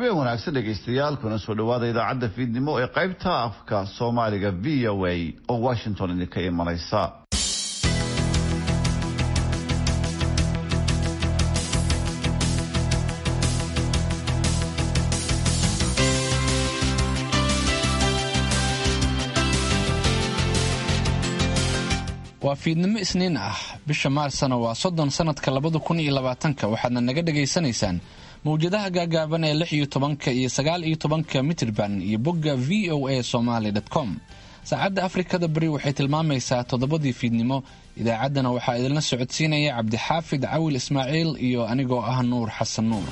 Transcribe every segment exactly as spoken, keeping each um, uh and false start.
habeen wanaagsan dhegaystayaal kuna soo dhawaada idaacadda fiidnimo ee qaybta afka Soomaaliga V O A oo Washington idinka imanaysa. waa fiidnimo isniin ah bisha maarsana waa soddon sanadka labada kun iyo labaatanka waxaadna naga dhagaysanaysaan mawjadaha gaagaaban ee lix iyo tobanka iyo sagaal iyo tobanka mitirban iyo bogga v o a somali dot com. saacadda afrikada bari waxay tilmaamaysaa toddobadii fiidnimo. idaacaddana waxaa idinla socodsiinaya cabdixaafid cawil ismaaciil iyo anigoo ah nuur xasan nuur.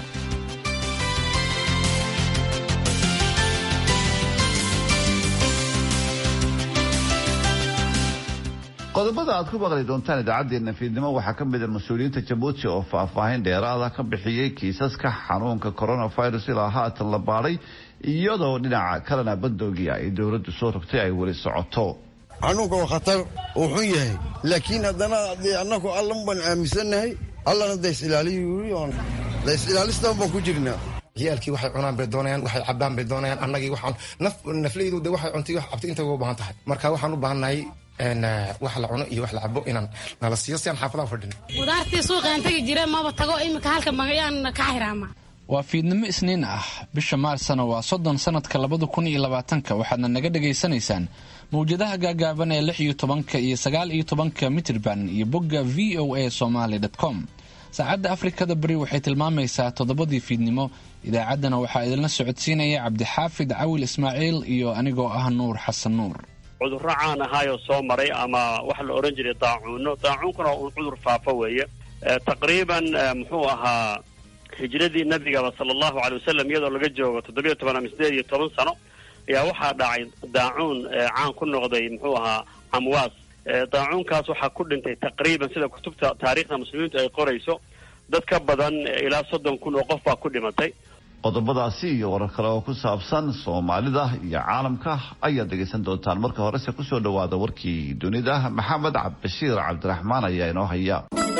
qodobada aad ku maqli doontaan idaacadeena fiidnimo waxaa ka mid ah mas'uuliyiinta Djibouti oo faahfaahin dheeraad ah ka bixiyay kiisaska xanuunka coronavirus ilaa haatan la baaray iyadoo dhinaca kalena bandowgii ay dowladdu soo rogtay ay weli socoto. xanuunka waa khatar oo xun yahay laakiin haddana annagu allan baan aaminsanahay allana days ilaaliyo days ilaalista baan ku jirnaa. ciyaalkii waxay cunaan bay doonayaan waxay cabaan bay doonayaan annagii waxaan naf nafleydu de waxay cuntay wax cabtay inta ugu baahan tahay marka waxaan u baahanahay een wax la cuno iyo wax la cabo inaan nala siiyo si aan xaafadaha fadhin. qudaartii suuqa inta jireen ma tago imika halka magayaan ka xiraama. waa fiidnimo isniin ah bisha maarsana waa soddon sanadka labada kun iyo labaatanka waxaadna naga dhagaysanaysaan mawjadaha gaagaaban ee lix iyo tobanka iyo sagaal iyo tobanka mitirban iyo bogga v o a somali dot com. saacadda afrikada bari waxay tilmaamaysaa toddobadii fiidnimo. idaacaddana waxaa idinla socodsiinaya cabdixaafid cawil ismaaciil iyo anigoo ah nuur xasan nuur. cudurro caan ahaayoo soo maray ama waxa la odhan jiray daacuuno daacuunkuna uu cudur faafo weeye. taqriiban muxuu ahaa hijradii nabigaba sala allahu calay wasalam iyadoo laga joogo toddobiyo toban ama sideed iyo toban sano ayaa waxaa dhacay daacuun caan ku noqday muxuu ahaa amwaas. daacuunkaas waxaa ku dhintay taqriiban sida kutubta taariikhda muslimiintu ay qorayso dad ka badan ilaa soddon kun oo qof baa ku dhimatay. qodobadaasi iyo warar kale oo ku saabsan Soomaalida iyo caalamka ayaad dhegaysan doontaan. marka horese ku soo dhawaada warkii dunida. maxamed cabdishiir cabdiraxmaan ayaa inoo haya.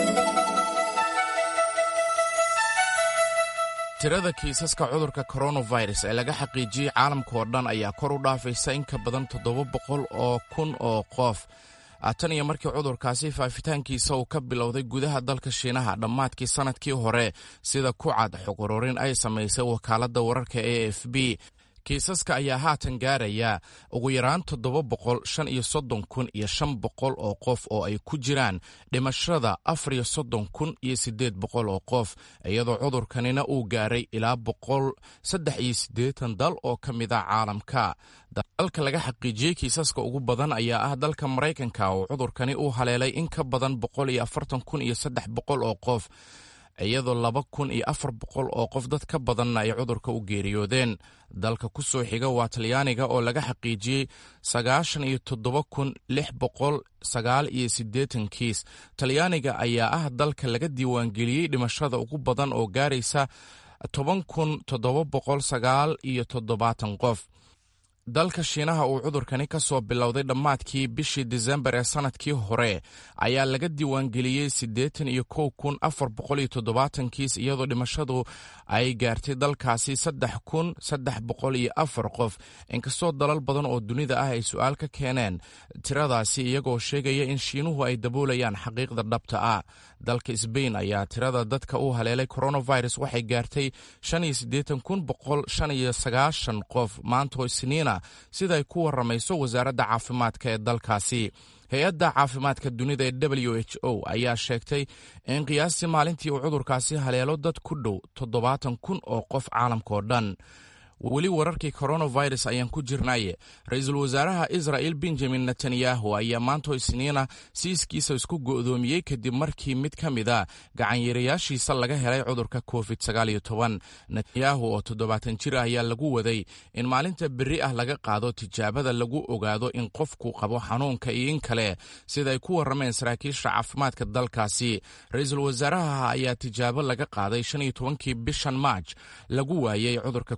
tirada kiisaska cudurka coronavirus ee laga xaqiijiyey caalamka oo dhan ayaa kor u dhaafaysa in ka badan toddoba boqol oo kun oo qof. tan iyo markii cudurkaasi faafitaankiisa uu ka bilowday gudaha dalka Shiinaha dhammaadkii sanadkii hore sida ku cad xog ururin ay samaysay wakaaladda wararka A F B. kiisaska ayaa haatan gaaraya ugu yaraan toddoba boqol shan iyo soddon kun iyo shan boqol oo qof oo ay ku jiraan dhimashada afar iyo soddon kun iyo siddeed boqol oo qof iyadoo cudurkanina uu gaaray ilaa boqol saddex iyo siddeetan dal oo ka mid ah caalamka. dalka laga xaqiijiyey kiisaska ugu badan ayaa ah dalka Maraykanka oo cudurkani uu haleelay in ka badan boqol iyo afartan kun iyo saddex boqol oo qof iyadoo laba kun iyo afar boqol oo qof dad ka badanna ay cudurka u geeriyoodeen. dalka ku soo xiga waa Talyaaniga oo laga xaqiijiyey sagaashan iyo toddoba kun lix boqol sagaal iyo siddeetan kiis. Talyaaniga ayaa ah dalka laga diiwaangeliyey dhimashada ugu badan oo gaaraysa toban kun toddoba boqol sagaal iyo toddobaatan qof. dalka Shiinaha uu cudurkani ka soo bilowday dhammaadkii bishii December ee sanadkii hore ayaa laga diiwaangeliyey siddeetan iyo kow kun afar boqol iyo toddobaatan kiis iyadoo dhimashadu ay gaartay dalkaasi saddex kun saddex boqol iyo afar qof. inkastoo dalal badan oo dunida ah ay su'aal ka keeneen tiradaasi iyagoo sheegaya in Shiinuhu ay daboolayaan xaqiiqda dhabta ah. dalka Spain ayaa tirada dadka uu haleelay coronavirus waxay gaartay shan iyo siddeetan kun boqol shan iyo sagaashan qof maanta oo Isniina sida ay ku waramayso wasaaradda caafimaadka ee dalkaasi. hay-adda caafimaadka dunida ee W H O ayaa sheegtay in qiyaastii maalintii uu cudurkaasi haleelo dad ku dhow toddobaatan kun oo qof caalamka oo dhan. weli wararkii coronavirus ayaan ku jirnaaye ra-iisul wasaaraha Israel Benjamin Netanyahu ayaa maanta Isniina siiskiisa isku go'doomiyey kadib markii mid ka mid a gacanyarayaashiisa laga helay cudurka covid sagaal iyo toban. Netanyahu oo toddobaatan jir ah ayaa lagu waday in maalinta berri ah laga qaado tijaabada lagu ogaado in qofku qabo xanuunka iyo in kale sida ay ku warameen saraakiisha caafimaadka dalkaasi. ra-iisul wasaaraha ayaa tijaabo laga qaaday shan iyo tobankii bishan March lagu waayay cudurka covid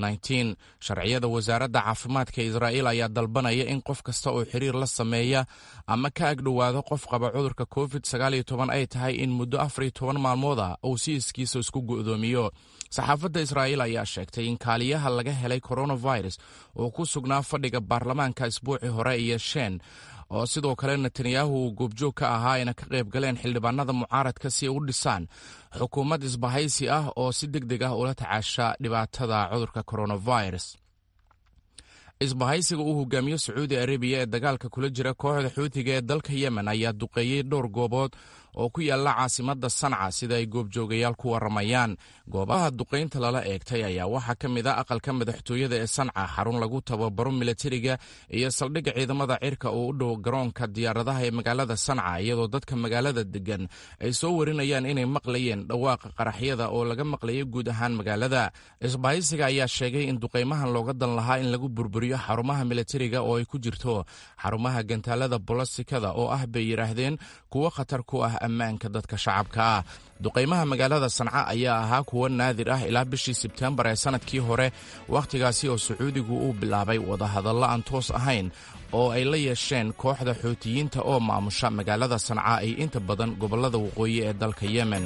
nneteen. Sharciyada wasaaradda caafimaadka Israa'iil ayaa dalbanaya in qof kasta oo xiriir la sameeya ama ka agdhowaado qof qaba cudurka covid sagaal iyo toban ay tahay in muddo afar iyo toban maalmood ah uu si iskiisa isku go'doomiyo. saxaafadda Israa'iil ayaa sheegtay in kaaliyaha laga helay coronavirus uu ku sugnaa fadhiga baarlamaanka isbuucii hore iyo shan oo sidoo kale Netanyahu uu goobjoog ka ahaa ina ka qayb galeen xildhibaanada mucaaradka si ay u dhisaan xukuumad isbahaysi ah oo si degdeg ah ula tacaasha dhibaatada cudurka coronavirus. isbahaysiga uu hogaamiyo Sacuudi Arabiya ee dagaalka kula jira kooxda Xuutiga ee dalka Yemen ayaa duqeeyay dhowr goobood oo ku yaala caasimadda Sanca sida ay goobjoogayaal ku waramayaan. goobaha duqeynta lala eegtay ayaa waxaa ka mid ah aqalka madaxtooyada ee Sanca, xarun lagu tababaro militariga iyo saldhigga ciidamada cirka oo u dhow garoonka diyaaradaha ee magaalada Sanca, iyadoo dadka magaalada degan ay soo warinayaan inay maqlayeen dhawaaqa qaraxyada oo laga maqlayay guud ahaan magaalada. isbahaysiga ayaa sheegay in duqeymahan looga dan lahaa in lagu burburiyo xarumaha militariga oo ay ku jirto xarumaha gantaalada bolastikada oo ah bay yiraahdeen kuwo khatar ku ah ammaanka dadka shacabka ah. duqeymaha magaalada Sanca ayaa ahaa kuwo naadir ah ilaa bishii Sebtembar ee sanadkii hore, wakhtigaasi oo Sacuudigu uu bilaabay wadahadallo aan toos ahayn oo ay la yeesheen kooxda Xuutiyiinta oo maamusha magaalada Sanca ay inta badan gobollada waqooyi ee dalka Yemen.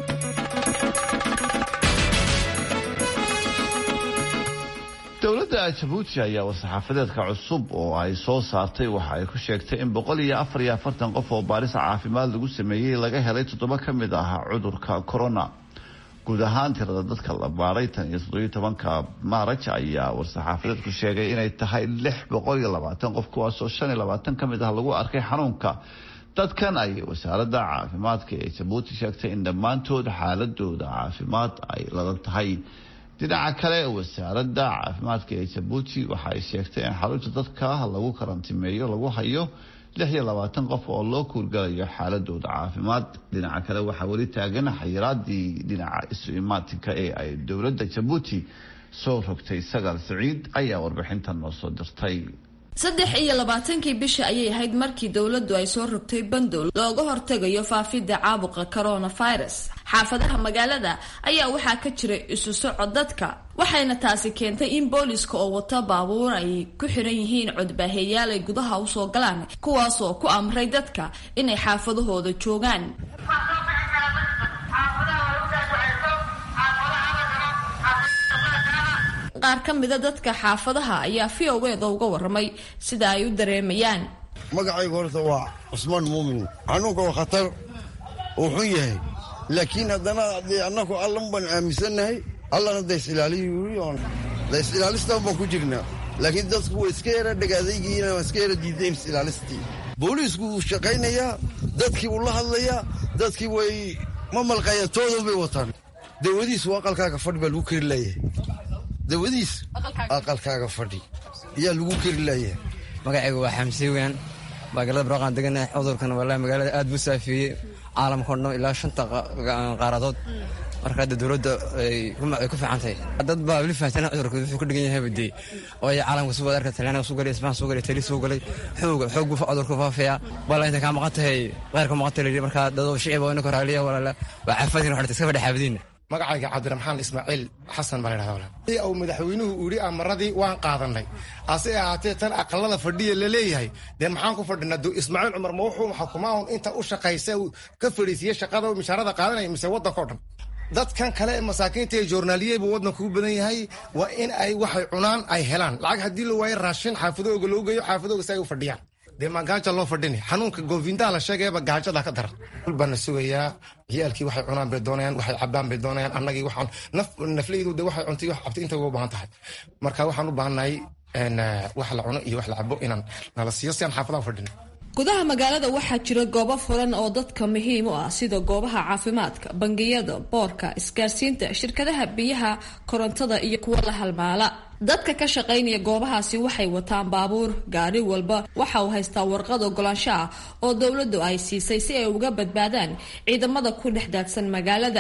dowladda Jabuuti ayaa war-saxaafadeedka cusub oo ay soo saartay waxa ay ku sheegtay in boqol iyo afar iyo afartan qof oo baaris caafimaad lagu sameeyey laga helay toddoba ka mid ah cudurka corona. guud ahaan tirada dadka la baaray tan iyo toddoba iyo tobanka Maarch ayaa war-saxaafadeedku sheegay inay tahay lix boqol iyo labaatan qof, kuwaasoo shan iyo labaatan ka mid ah lagu arkay xanuunka. dadkan ay wasaaradda caafimaadka ee Jabuuti sheegtay in dhammaantood xaaladooda caafimaad ay ladan tahay. dhinaca kale wasaaradda caafimaadka ee Jabuuti waxa ay sheegtay in xarunta dadka lagu karantimeeyo lagu hayo lix iyo labaatan qof oo loo kuurgalayo xaaladooda caafimaad. dhinaca kale waxaa weli taagan xayiraadii dhinaca isu imaatinka ee ay dowladda Jabuuti soo rogtay. Sagaal Saciid ayaa warbixintan noo soo dirtay. saddex iyo labaatankii bisha ayay ahayd markii dowladdu ay soo rogtay bandool looga hortegayo faafidda caabuqa coronavirus. xaafadaha magaalada ayaa waxaa ka jiray isu socod dadka, waxayna taasi keentay in booliska oo wata baabuur ay ku xiran yihiin codbaaheyaal ay gudaha usoo galaan, kuwaasoo ku amray dadka inay xaafadahooda joogaan. qaar ka mida dadka xaafadaha ayaa v o a da uga waramay sida ay u dareemayaan. magacaygu horta waa Cusmaan Muumin. xanuunka waa khatar uu xun yahay, laakiin haddana dee annagu allan baan aaminsanahay. allana da is ilaaliyo da is ilaalistaan baan ku jirnaa, laakiin dadku way iska yara dhagaadaygiina waa iska yara diideen is ilaalistii. booliisku wuu shaqaynayaa, dadkii wuu la hadlayaa, dadkii way ma malqayaan, toodan bay wataan. dawadiis waa aqalkaaga fadhi baa lagu kari laayahay. dawadiis aqalkaaga fadhi ayaa lagu kari laayahay. magacaygu waa Xamsi weyn, magaalada Barqaan deganahay. cudurkan wallahi magaalada aad buu saafiyey caalamka oo dhan ilaa shanta qaaradood. marka hadda dowladda ay ku fiicantahay. dad baa weli faahfaahsan cudurka wuxuu ku dhigan yahay badii oo ay caalamka soo wadarka Talyaaniga soo galay, Isbaan soo galay, Tali soo galay, xoog xoog buu cudurka faafiya. walaal inta ka maqantay qeyrka maqantay marka dad shicib oo inka raaliya walaal waa xafadin waxa iska fadhi xafadin. magacayga Cabdiraxmaan Ismaaciil Xasan baa la yiraahdaa. ee uu madaxweynuhu u yiri amaradii waan qaadanay, ase ahaatee tan aqalada fadhiya la leeyahay. dee maxaan ku fadhinaa? Ismaaciil Cumar ma wuxuu xukumaa inta u shaqaysay ka fariisiyay shaqada oo mishaarada qaadanay mise wadanka oo dhan. dadkan kale ee masaakiinta ee joornaaliyada wadanka u badan yahay waa in ay waxay cunaan ay helaan. lacag hadii la waayo raashin xaafadooga loo geeyo, xaafadooga say u fadhiyaan. dee ma gaajo loo fadhini? xanuunka goofinta la sheegayba gaajada ka daran. bana sugayaa ciyaalkii waxay cunaan bay doonayaan, waxay cabaan bay doonayaan. annagii waxaan naf nafleydu de waxay cuntay wax cabtay inta uga baahan tahay. marka waxaan u baahanahay in wax la cuno iyo wax la cabo inaan nala siiyo si aan xaafadaha u fadhino. gudaha magaalada waxaa jira goobo furan oo dadka muhiim u ah sida goobaha caafimaadka, bangiyada, boorka, isgaarsiinta, shirkadaha biyaha, korontada iyo kuwa la halmaala. dadka ka shaqaynaya goobahaasi waxay wataan baabuur. gaari walba waxa uu haystaa warqad ogolaansho ah oo dowladdu ay siisay si ay uga badbaadaan ciidamada ku dhex daadsan magaalada.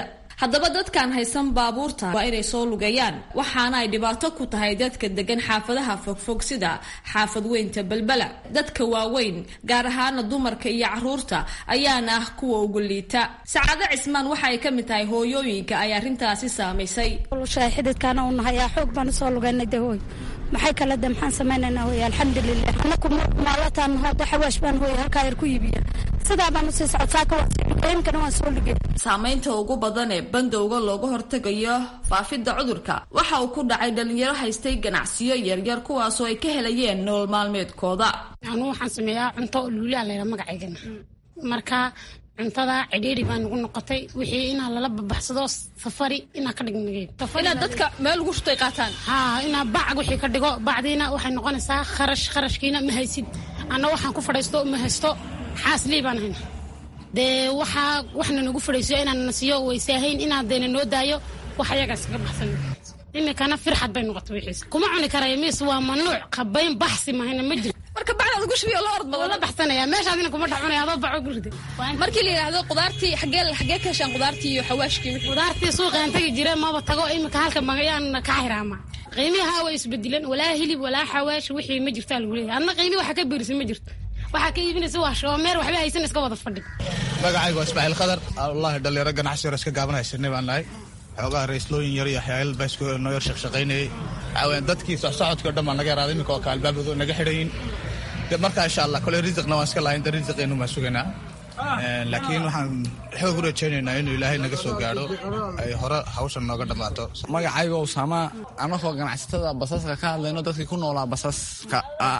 haddaba dadkaan haysan baabuurta waa inay soo lugeeyaan waxaana ay dhibaato ku tahay dadka degan xaafadaha fogfog sida xaafad weynta Balbala. dadka waaweyn gaar ahaan dumarka iyo caruurta ayaana ah kuwa ugu liita. Sacaado Cismaan waxa ay ka mid tahay hooyooyinka ay arrintaasi saameysay. xididkaana u nahay xoog baan soo lugeynay dahooy maxay kala damxan sameynaa way alxamdulillah anakum maalatan hada xawaash baan hooy halka yar ku yibiya sida baan soo socodsaa ka waasiin waa soo lugay. Saameynta ugu badan ee bandowga looga hortagayo faafidda cudurka waxa uu ku dhacay dhalinyaro haystay ganacsiyo yaryar kuwaas oo ay ka helayeen nolol maalmeedkooda. Anu waxaan sameeyaa cunto luulaa la magaceeyna marka cuntada cidhiiri baan ugu noqotay wixii ina la baxsado safari ina ka dhignay ina dadka meel ugu shutay qaataan ha ina bacag wixii ka dhigo bacdiina waxay noqonaysaa kharash kharashkiina ma haysid ana waxaan ku fadhiisto ma haysto xaasli baan ahay de waxa waxna nagu fadhiiso inaan nasiyo weysaahayn ina deena noo daayo waxa yaga iska baxsan imikana firxad bay noqotay wixii kuma cuni karay miis waa mamnuuc qabayn baxsi ma hayna ma jiro marka bacda ugu shibiyo la ord badan la baxsanaya meeshaadina kuma dhacunay adoo baco guride markii la yiraahdo qudaartii xagee xagee ka shan qudaartii iyo xawaashkii wixii qudaartii suuqa aan tagi jiray ma tago imika halka magayaan ka xiraama qiimaha way isbedilan walaa hilib walaa xawaash wixii ma jirtaa lagu leeyahay anna qiimi waxa ka biirsan ma jirto waxa ka iibinaysa waa shoomeer waxba haysan iska wada fadhi magacaygu waa Ismaaciil Khadar wallahi dhalinyaro ganacsi yar iska gaabanaysanay baan nahay xogaa raislooyin yar iyo xayal baasku noo yar shaqshaqaynay aween dadkii soo socodka dhamaan naga yaraaday imika ka albaabadu naga xidhayn marka insha Allah kale rizqna waan iska laayn rizqeenu ma suganaa laakiin waxaan xoog u rajaynaynaa inuu Ilaahay naga soo gaaro ay hore hawshan nooga dhamaato. Magacaygu waa Usama anagoo ganacsatada basaska ka hadlayno dadkii ku noolaa basaska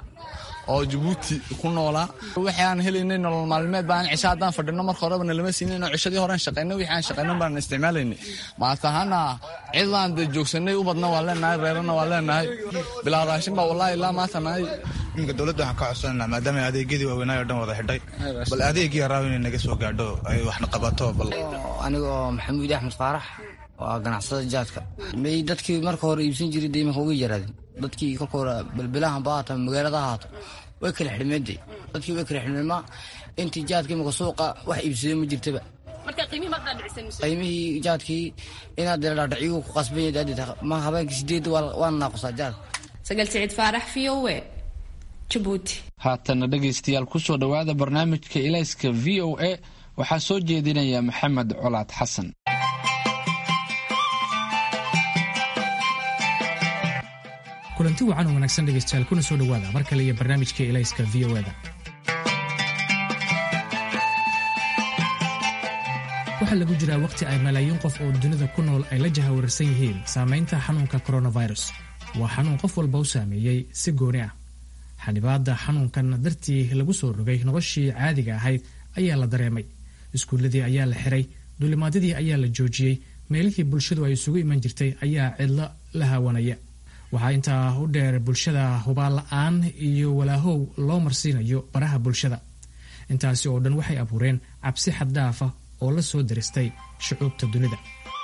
oo Djibouti ku noolaa waxaan helaynay nolol maalmeed baan cishaadaan fadhino marka horeba lama siinayno cishadii hore shaqeynay wixii aan shaqeynay baan isticmaalaynay maantahana cidlaan de joogsanay u badna waa leenahay reerana waa leenahay bilaa raashin baa wallahi ilaa maantanahay inka dawladda waxaan ka codsanaynaa maadaama adeegyadii waaweynaa oo dhan wada xidhay bal adeegii yaraaw inay naga soo gaadho ay waxna qabato bal anigoo Maxamuud Axmed Faarax waa ganacsada jaadka may dadkii marka hore iibsan jiray deemanka uga yaraadeen dadkii ka kora balbilahan baata magaalada haato way kala xidhmeeday dadkii way kala xidhmeema intii jaadkii ma suuqa wax iibsaday ma jirtaba marka qiimihii ma dhacaysan qiimihii jaadkii inaad dheeraad dhaciyo ku qasbay daadida ma habeenkii sideed waa naaqsaa jaad Sagal Saciid Faarax V O A Djibouti. haatana dhageystayaal ku soo dhawaada barnaamijka Ilayska V O A waxaa soo jeedinaya Maxamed Colaad Xasan. kulanti wacan oo wanaagsan dhegeystayaal kuna soo dhawaada mar kale iyo barnaamijka Ilayska V O A da. waxaa lagu jiraa waqti ay malaayiin qof oo dunida ku nool ay la jahawarsan yihiin saamaynta xanuunka coronavirus. waa xanuun qof walba u saameeyey si gooni ah. xanibaadda xanuunkan dartii lagu soo rogay noloshii caadiga ahayd ayaa la dareemay. iskuulladii ayaa la xiray, duulimaadyadii ayaa la joojiyey, meelihii bulshadu ay isugu iman jirtay ayaa cidlo la haawanaya. waxaa intaa u dheer bulshada hubaal la'aan iyo walaahow loo marsiinayo baraha bulshada. intaasi oo dhan waxay abuureen cabsi xaddaafa oo la soo diristay shucuubta dunida.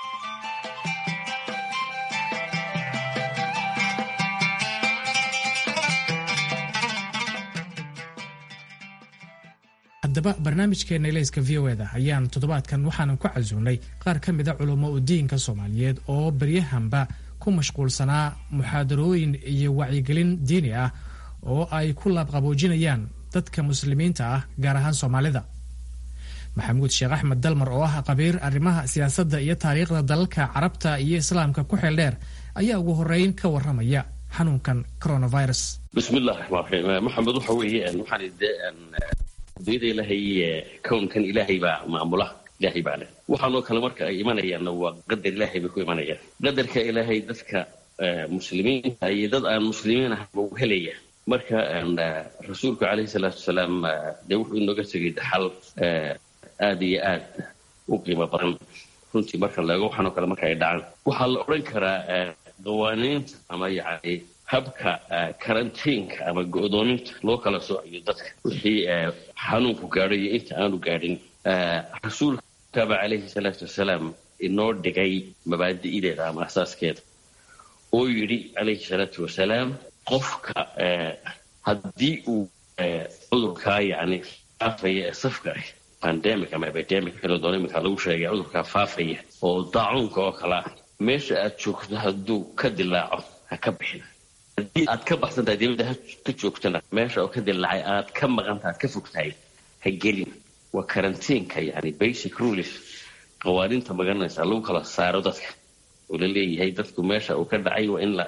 haddaba barnaamijkeena Ilayska V O A da ayaan toddobaadkan waxaanan ku casuunay qaar ka mida culummo u diinka Soomaaliyeed oo baryahanba ku mashquulsanaa muxaadarooyin iyo wacyigelin diini ah oo ay ku laabqaboojinayaan dadka muslimiinta ah gaar ahaan Soomaalida. Maxamuud Sheekh Axmed Dalmar oo ah qabiir arrimaha siyaasadda iyo taariikhda dalalka Carabta iyo Islaamka ku xeel dheer ayaa ugu horeyn ka warramaya xanuunkan coronavirus. Bismillaahi Rahmaani Rahiim. Maxamed waxa weeye waxaan idin dayda ilaahay koonkan ilaahay baa maamula ilaahay baa leh waxaanoo kale marka ay imanayaan waa qadar ilaahay bay ku imanayaan qadarka ilaahay dadka muslimiinta iyo dad aan muslimiin ahayn buu helaya marka rasuulku calayhi salaatu wasalaam dee wuxuu inooga tegay daxal aad iyo aad u qiimo badan runtii marka laego waxaanoo kale marka ay dhacaan waxaa la odhan karaa qawaaniinta ama yacni habka karantiinka ama go'doominta loo kala soocayo dadka wixii xanuunku gaadhay iyo inta aanu gaadhin rasuulkaba calayhi salaatu wasalaam inoo dhigay mabaadi'deeda ama asaaskeeda oo yidhi calayhi salaatu wasalaam qofka haddii uu cudurkaa yacni faafaya ee safka ah pandemic ama epidemic kala doona iminka lagu sheegay cudurka faafaya oo daacuunka oo kala meesha aad joogto hadduu ka dilaaco ha ka bixin haddii aad ka baxsantahay dibadda ka joogtana meesha oo ka dilaacay aad ka maqantahay ka fogtahay ha gelin waa karantiinka yani basic rules qawaaniinta magaranaysa lagu kala saaro dadka oo la leeyahay dadku meesha uu ka dhacay waa in la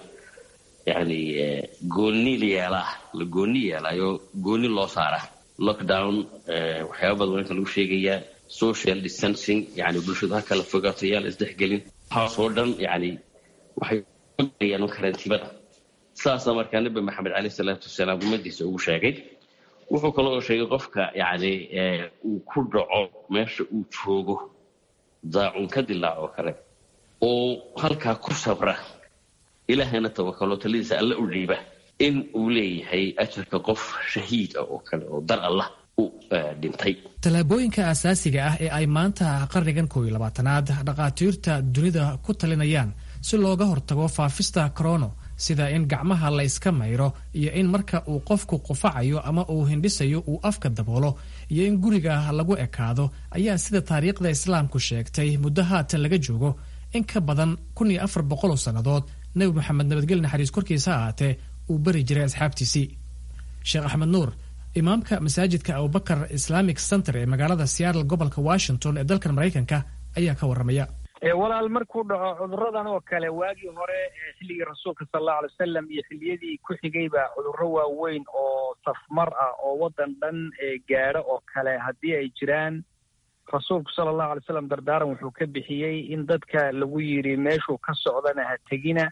yani gooni yeelaa la gooni yeelaayo gooni loo saaraa lockdown waxyaaba badan inta lagu sheegayaa social distancing yani bulshada ha kala fogaato yaa la isdhexgelin waxaasoo dhan yani waxay ayaan karantiibada saasa markaa nabi maxamed calayhi salaatu wasalaam ummadiisa ugu sheegay wuxuu kaloo sheegay qofka yani uu ku dhaco meesha uu joogo daacun ka dilaaco kale oo halkaa ku sabra ilaahayna tawakalo taliisa alla u dhiiba in uu leeyahay ajarka qof shahiid ah oo kale oo dar allah u dhintay. tallaabooyinka asaasiga ah ee ay maanta qarnigan koob iyo labaatanaad dhaqaatiirta dunida ku talinayaan si looga hortago faafista corona sida in gacmaha la iska mayro iyo in marka uu qofku qufacayo ama uu hindhisayo uu afka daboolo iyo in guriga lagu ekaado ayaa sida taariikhda islaamku sheegtay muddo haatan laga joogo in ka badan kun iyo afar boqol oo sannadood nebi maxamed nabadgelyo naxariis korkiisa ahaatee uu bari jiray asxaabtiisii. sheekh axmed nuur imaamka masaajidka abubakar islamic center ee magaalada seattle gobolka washington ee dalkan maraykanka ayaa ka warramaya. walaal markuu dhaco cuduradan oo kale waagii hore xilligii rasuulka sal allahu alay wasalam iyo xilliyadii ku xigayba cudurro waaweyn oo safmar ah oo waddan dhan gaadho oo kale haddii ay jiraan rasuulku sala allahu alay wasalam dardaaran wuxuu ka bixiyey in dadka lagu yidhi meeshuu ka socdana ha tegina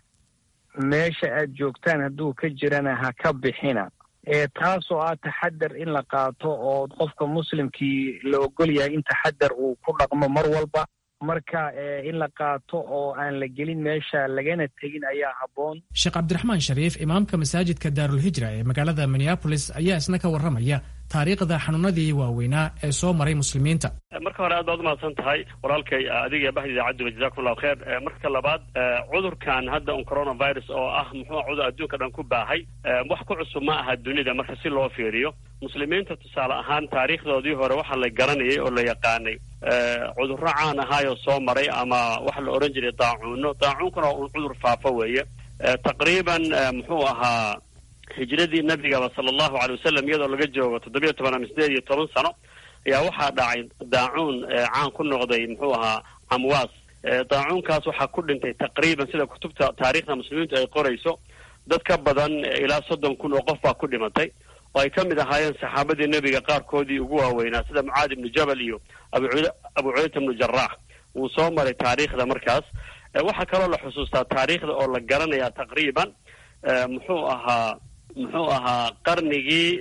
meesha aad joogtaan hadduu ka jirana ha ka bixina taasoo ah taxadar in la qaato oo qofka muslimkii la ogol yahay in taxadar uu ku dhaqmo mar walba marka in la qaato oo aan la gelin meesha lagana tegin ayaa habboon. sheekh cabdiraxmaan shariif imaamka masaajidka daarulhijra ee magaalada minneapolis ayaa isna ka warramaya taariikhda xanuunadii waaweynaa ee soo maray muslimiinta. marka hore aad baad umahadsan tahay walaalkay adiga bahdi idaacadduba jazakum allahu kheer. marka labaad cudurkan hadda un coronavirus oo ah muxuu cudur adduunka dhan ku baahay wax ku cusub ma aha dunida marka si loo fiiriyo muslimiinta tusaale ahaan taariikhdoodii hore waxaa la garanayay oo la yaqaanay cudurro caan ahaayoo soo maray ama waxa la oran jiray daacuuno daacuunkuna waa un cudur faafo weeye taqriiban muxuu ahaa hijradii nabigaba sala allahu calay wasalam iyadoo laga joogo toddobiyo toban ama sideed iyo toban sano ayaa waxaa dhacay daacuun caan ku noqday muxuu ahaa amwaas daacuunkaas waxaa ku dhintay taqriiban sida kutubta taariikhda muslimiintu ay qorayso dad ka badan ilaa soddon kun oo qof baa ku dhimatay oo ay ka mid ahaayeen saxaabadii nebiga qaarkoodii ugu waaweynaa sida mucaad ibnu jabal iyo abu cubayda ibnu jaraax wuu soo maray taariikhda markaas. waxaa kaloo la xusuustaa taariikhda oo la garanayaa taqriiban muxuu ahaa muxuu ahaa qarnigii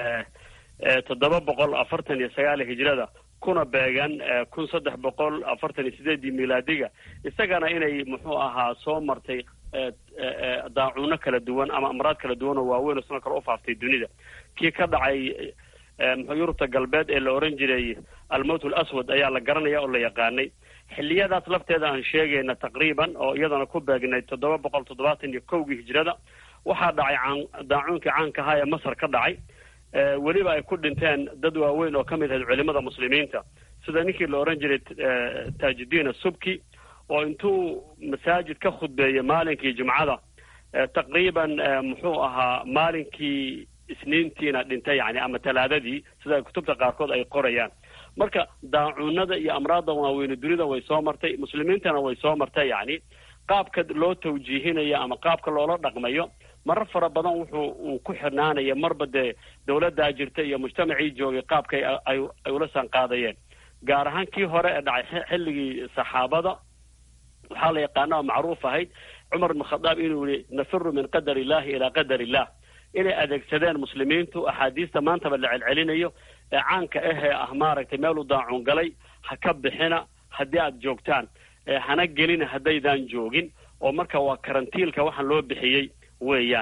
toddoba boqol afartan iyo sagaal hijrada kuna beegan kun saddex boqol afartan iyo sideedii milaadiga isagana inay muxuu ahaa soo martay daacuuno kala duwan ama amraad kala duwan oo waaweyn oo sano kale u faaftay dunida. kii ka dhacay yurubta galbeed ee la oran jiray almowt alaswad ayaa la garanaya oo la yaqaanay. xilliyadaas lafteeda aan sheegayna taqriiban oo iyadana ku beegnay toddoba boqol toddobaatan iyo kowgii hijrada waxaa dhacay daacuunkii caanka ahaa ee masar ka dhacay weliba ay ku dhinteen dad waaweyn oo ka mid ahayd culimada muslimiinta sida ninkii la oran jiray taajudiin asubki oo intuu masaajid ka khudbeeyey maalinkii jumcada taqriiban muxuu ahaa maalinkii isniintiina dhintay yani ama talaadadii sida kutubta qaarkood ay qorayaan. marka daacuunada iyo amraadda waaweyne dunida way soo martay muslimiintana way soo martay yani qaabka loo tawjiihinayo ama qaabka loola dhaqmayo marar fara badan wuxuu uu ku xirnaanaya marba dee dawladdaa jirta iyo mujtamacii joogay qaabkay ay ula sanqaadayeen. gaar ahaan kii hore ee dhacay xilligii saxaabada waxaa la yaqaana oo macruuf ahayd cumar ibn khadaab inuu yihi nafiru min qadar illahi ilaa qadar illah inay adeegsadeen muslimiintu axaadiista maantaba la celcelinayo ee caanka ahee ah maaragtay meeluu daacuun galay ha ka bixina haddii aad joogtaan hana gelina haddaydaan joogin oo marka waa karantiilka waxaan loo bixiyey weeyaan.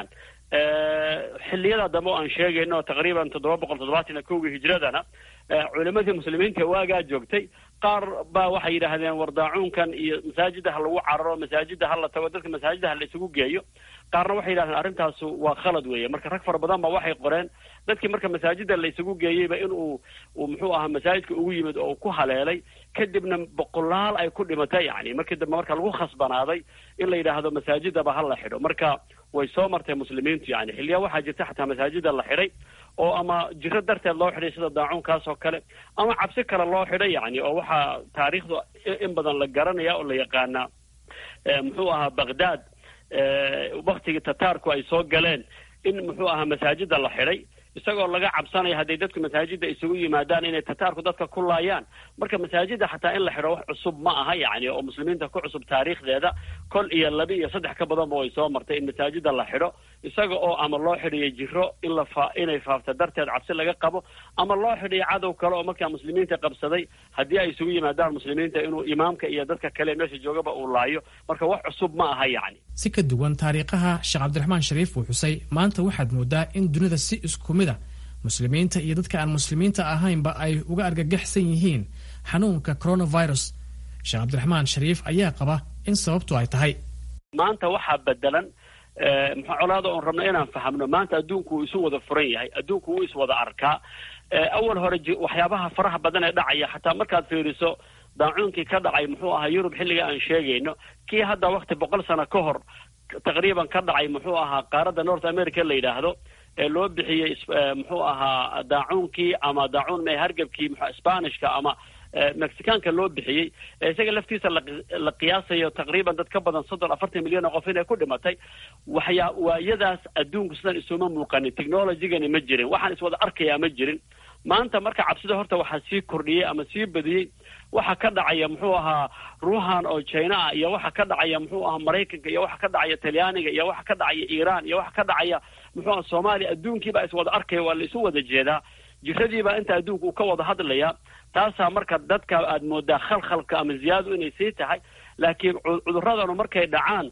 xilliyada dambe aan sheegayno taqriiban toddoba boqol toddobaatan iyo kowgii hijradana culimadii muslimiinta waagaa joogtay qaar baa waxay yidhaahdeen war daacuunkan iyo masaajida ha lagu cararo masaajida ha la tago dadka masaajida ha la isugu geeyo qaarna waxay yidhahdeen arrintaas waa khalad weeye marka rag fara badan ba waxay qoreen dadkii marka masaajida la isugu geeyeyba in uu uu muxuu ahaa masaajidka ugu yimid oo ku haleelay kadibna boqolaal ay ku dhimatay yani markii dambe marka lagu khasbanaaday in la yidhaahdo masaajidaba ha la xidho marka way soo martay muslimiintu yani xilliya waxaa jirta xataa masaajida la xidhay oo ama jiro darteed loo xidhay sida daacuunkaas oo kale ama cabsi kale loo xidhay yani oo waxaa taariikhdu in badan la garanaya oo la yaqaanaa muxuu ahaa baghdad waktigii tataarku ay soo galeen in muxuu ahaa masaajida la xidhay isagoo laga cabsanaya hadday dadku masaajida isugu yimaadaan inay tataarku dadka ku laayaan marka masaajida xataa in la xidho wax cusub ma aha yani oo muslimiinta ku cusub taariikhdeeda kol iyo laba iyo saddex ka badanba way soo martay in masaajida la xidho isaga oo ama loo xidhiyo jiro in la fa inay faafta darteed cabsi laga qabo ama loo xidhiyo cadow kale oo markaa muslimiinta qabsaday haddii ay isugu yimaadaan muslimiinta inuu imaamka iyo dadka kale meesha joogaba uu laayo marka wax cusub ma aha yani si ka duwan taariikhaha sheekh cabdiraxmaan shariif uu xusay maanta waxaad moodaa in dunida si isku mid ah muslimiinta iyo dadka aan muslimiinta ahaynba ay uga argagaxsan yihiin xanuunka coronavirus sheekh cabdiraxmaan shariif ayaa qaba in sababtu ay tahay maanta waxaa bedelan maxaa colaada oon rabno inaan fahamno maanta adduunku uu isu wada furan yahay adduunku wuu iswada arkaa awal hore waxyaabaha faraha badan ee dhacaya xataa markaad fiiriso daacuunkii ka dhacay muxuu ahaa yurub xilliga aan sheegayno kii hadda wakti boqol sano ka hor taqriiban ka dhacay muxuu ahaa qaaradda north america la yidhaahdo ee loo bixiyey muxuu ahaa daacuunkii ama daacuun me hargabkii spanishka ama mexicaanka loo bixiyey isaga laftiisa la qiyaasayo taqriiban dad ka badan soddon afartan milyan oo qof inay ku dhimatay waxyaa waayadaas adduunku sidan isuma muuqanin technologygani ma jirin waxaan iswada arkayaa ma jirin maanta marka cabsida horta waxaa sii kordhiyey ama sii badiyey waxa ka dhacaya muxuu ahaa ruuhan oo china ah iyo waxa ka dhacaya muxuu ahaa maraykanka iyo waxa ka dhacaya talyaaniga iyo waxa ka dhacaya iiraan iyo waxa ka dhacaya muxuu ahaa soomaaliya adduunkiibaa iswada arkaya waa la isu wada jeedaa jiradiibaa inta adduunka uu ka wada hadlaya taasaa marka dadka aad moodaa khalkhalka ama ziyaadu inay sii tahay laakiin cuduradanu markay dhacaan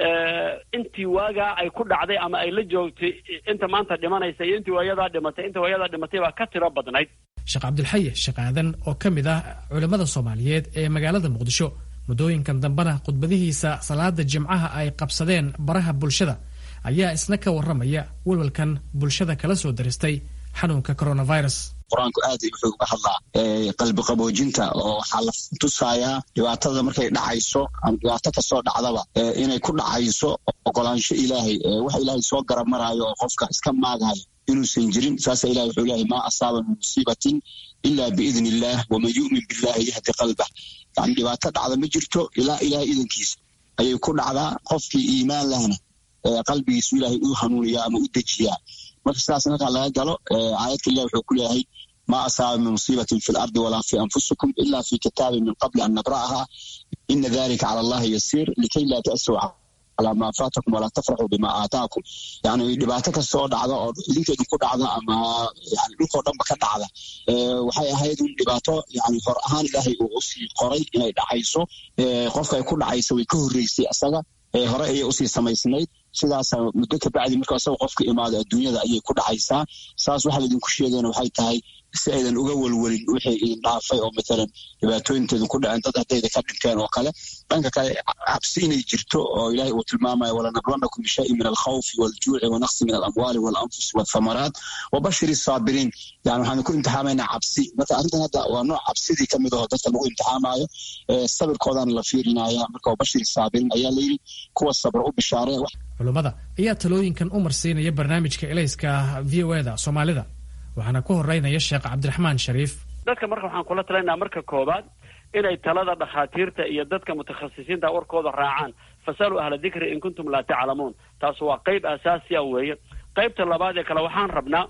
intii waagaa ay ku dhacday ama ay la joogtay inta maanta dhimanaysa iyo intii waayadaa dhimatay inta waayadaa dhimatay baa ka tiro badnayd sheekh cabdilxaye sheekh aadan oo ka mid ah culimmada soomaaliyeed ee magaalada muqdisho muddooyinkan dambena khudbadihiisa salaada jimcaha ay qabsadeen baraha bulshada ayaa isna ka warramaya walwalkan bulshada kala soo daristay xanuunka coronavirus qur-aanku aad wuxuu uga hadlaa qalbi qaboojinta oo waxaa la tusayaa dhibaatada markay dhacayso ama dhibaato kastoo dhacdaba inay ku dhacayso ogolaansho ilaahay waxa ilaahay soo garab maraayo oo qofka iska maagayo inuusan jirin saasa ilahay wuxuu leeyahay maa asaaba min musiibatin ilaa biidni illaah waman yu'min billahi yahdi qalbah yani dhibaato dhacda ma jirto ilaa ilahay idankiisa ayay ku dhacdaa qofkii iimaan lahna qalbigiisu ilaahay u hanuuniyaa ama u dejiyaa marka sidaas markaa laga galo aayadka ilah wuxuu ku leeyahay maa asaaba min musiibatin fi lardi walaa fi anfusikum ila fi kitaabin min qabli an nabra'aha ina dalika cala allahi yasiir likay laa ta'suu calaa maa faatakum walaa tafraxuu bima aataakum yani dhibaato kastoo dhacda oo idinkeedu ku dhacda ama yani dhulkoo dhanba ka dhacda waxay ahayd un dhibaato yani hor ahaan ilaahay uu usii qoray inay dhacayso qofka ay ku dhacaysa way ka horreysay asaga hore ayay usii samaysnayd sidaasa muddo ka bacdi marka isagoo qofka imaado adduunyada ayay ku dhacaysaa saas waxaa laidinku sheegayna waxay tahay si aydan uga welwelin wixii idin dhaafay oo matalan dhibaatooyinteedu ku dhaceen dad haddayda ka dhinteen oo kale dhanka kale cabsi inay jirto oo ilaahay uu tilmaamayo walanabluwannakum bishayin min alkhawfi waljuuci wanaqsi min alamwaali walanfusi walthamaraat wabashiri saabiriin yani waxaanu ku imtixaamaynaa cabsi marka arrintan hadda waa nooc cabsidii ka mid aho dadka lagu imtixaamayo sabirkoodaana la fiirinaya marka wabashiri saabiriin ayaa layidhi kuwa sabra u bishaaree culummada ayaa talooyinkan u marsiinaya barnaamijka elayska v o eda soomaalida waxaana ku horeynaya sheekh cabdiraxmaan shariif dadka marka waxaan kula talinayaa marka koobaad inay talada dhakhaatiirta iyo dadka mutakhasisiinta warkooda raacaan fasaluu ahla dikri in kuntum laa taclamuun taas waa qayb asaasiya weeye qaybta labaad ee kale waxaan rabnaa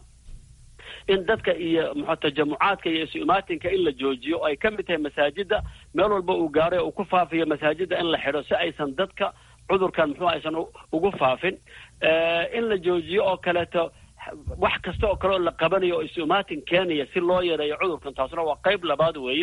in dadka iyo muxuu tajamucaadka iyo isu-imaatinka in la joojiyo ay ka mid tahay masaajida meel walba uu gaaray uu ku faafiyo masaajida in la xidho si aysan dadka cudurkan muxuu aysan ugu faafin in la joojiyo oo kaleeto wax kasta oo kale oo la qabanayo oo isu-imaatin keenaya si loo yareeyo cudurkan taasna waa qayb labaad weeye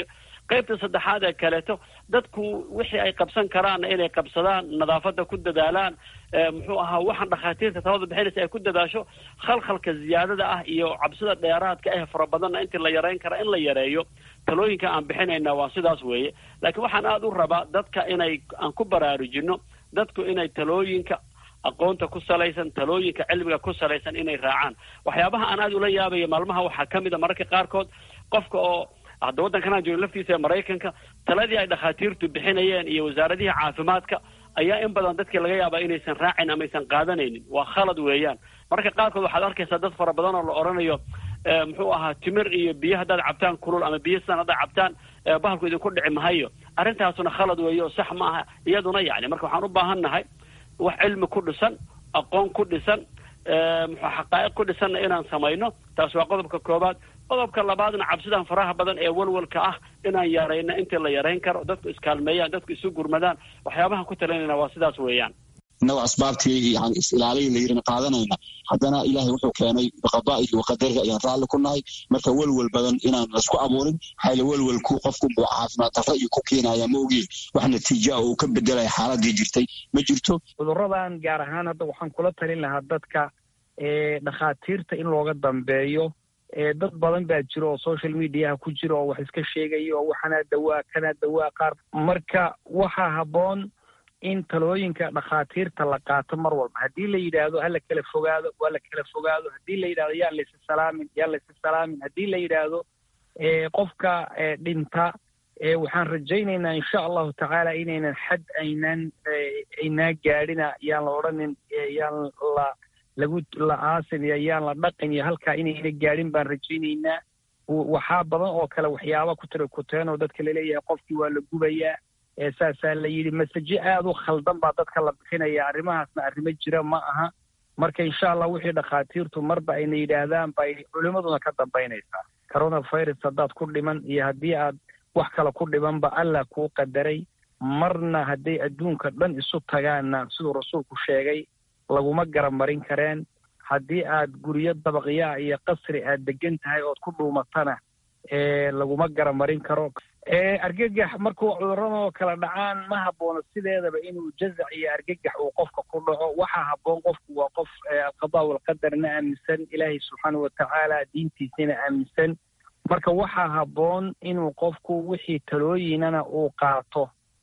qaybta saddexaad ee kaleeto dadku wixii ay qabsan karaan inay qabsadaan, nadaafada ku dadaalaan, muxuu ahaa waxaan dhakhaatiirta talada bixinaysa ay ku dadaasho, khalkhalka ziyaadada ah iyo cabsida dheeraadka ah fara badanna intii la yareyn kara in la yareeyo. talooyinka aan bixinayna waa sidaas weeye. laakiin waxaan aada u rabaa dadka inay aan ku baraarujino dadku inay talooyinka aqoonta ku salaysan, talooyinka cilmiga ku salaysan inay raacaan. waxyaabaha aan aada ula yaabaya maalmaha waxaa ka mid a mararka qaarkood qofka oo hadda waddankanaan joogo laftiisa ee Maraykanka taladii ay dhakhaatiirtu bixinayeen iyo wasaaradihii caafimaadka ayaa in badan dadkii laga yaabaa inaysan raacin ama aysan qaadanaynin. waa khalad weeyaan. mararka qaarkood waxaad arkaysaa dad fara badan oo la odhanayo muxuu ahaa timir iyo biyo haddaad cabtaan kulul ama biyo san haddaad cabtaan bahalku idinku dhici mahayo. arrintaasuna khalad weeye oo sax ma aha iyaduna yacni. marka waxaan u baahan nahay wax cilmi ku dhisan, aqoon ku dhisan, muxuu xaqaa'iq ku dhisanna inaan samayno. taas waa qodobka koobaad. qodobka labaadna cabsidan faraha badan ee walwalka ah inaan yarayno intii la yarayn karo, dadku iskaalmeeyaan, dadku isu gurmadaan. waxyaabahan ku talinayna waa sidaas weeyaan. innago asbaabtii yani is-ilaalihii la yirina qaadanayna, haddana ilaahay wuxuu keenay biqadaa'ihi waqadarihi ayaan raalli ku nahay. marka welwel badan inaan laisku abuurin, hayla welwelku qofku buu caafimaad darro iyo ku keenaya ma ogiye wax natiija uu ka bedelaya xaaladii jirtay ma jirto. cudurradan gaar ahaan hadda waxaan kula talin lahaa dadka dhakhaatiirta in looga dambeeyo. dad badan baa jiro oo social mediaha ku jiro oo wax iska sheegaya oo waxana dawaa kana dawaa qaar. marka waxaa habboon in talooyinka dhakhaatiirta la qaato mar walba. haddii la yidhaahdo hala kala fogaado waa la kala fogaado. haddii la yidhahdo yaan laysa salaamin yaan laysa salaamin. haddii la yidhaahdo qofka dhinta waxaan rajaynaynaa insha allahu tacaala inaynan xad aynaan aynaa gaadhina yaan la odhanin yaan la lagu la aasin iyo yaan la dhaqin iyo halkaa inayna gaadhin baan rajaynaynaa. waxaa badan oo kale waxyaaba ku tira kuteen oo dadka laleeyahay qofkii waa la gubayaa, saasaa la yidhi masaje aada u khaldan baa dadka la bixinaya. arrimahaasna arrimo jira ma aha. marka insha allah wixii dhakhaatiirtu marba ayna yidhaahdaan bay culimmaduna ka dambaynaysaa. coronavirus haddaad ku dhiman iyo haddii aad wax kale ku dhimanba allah kuu qadaray. marna hadday adduunka dhan isu tagaanna siduu rasuulku sheegay laguma garamarin kareen. haddii aad guryo dabaqyaa iyo qasri aad degan tahay ood ku dhuumatana laguma garamarin karo. argagax markuu cudurrada oo kala dhacaan ma habboona sideedaba inuu jazac iyo argagax uu qofka ku dhaco. waxaa habboon qofku waa qof alqadaa walqadarna aaminsan, ilaahay subxaana watacaala diintiisana aaminsan. marka waxaa habboon inuu qofku wixii talooyinana uu qaato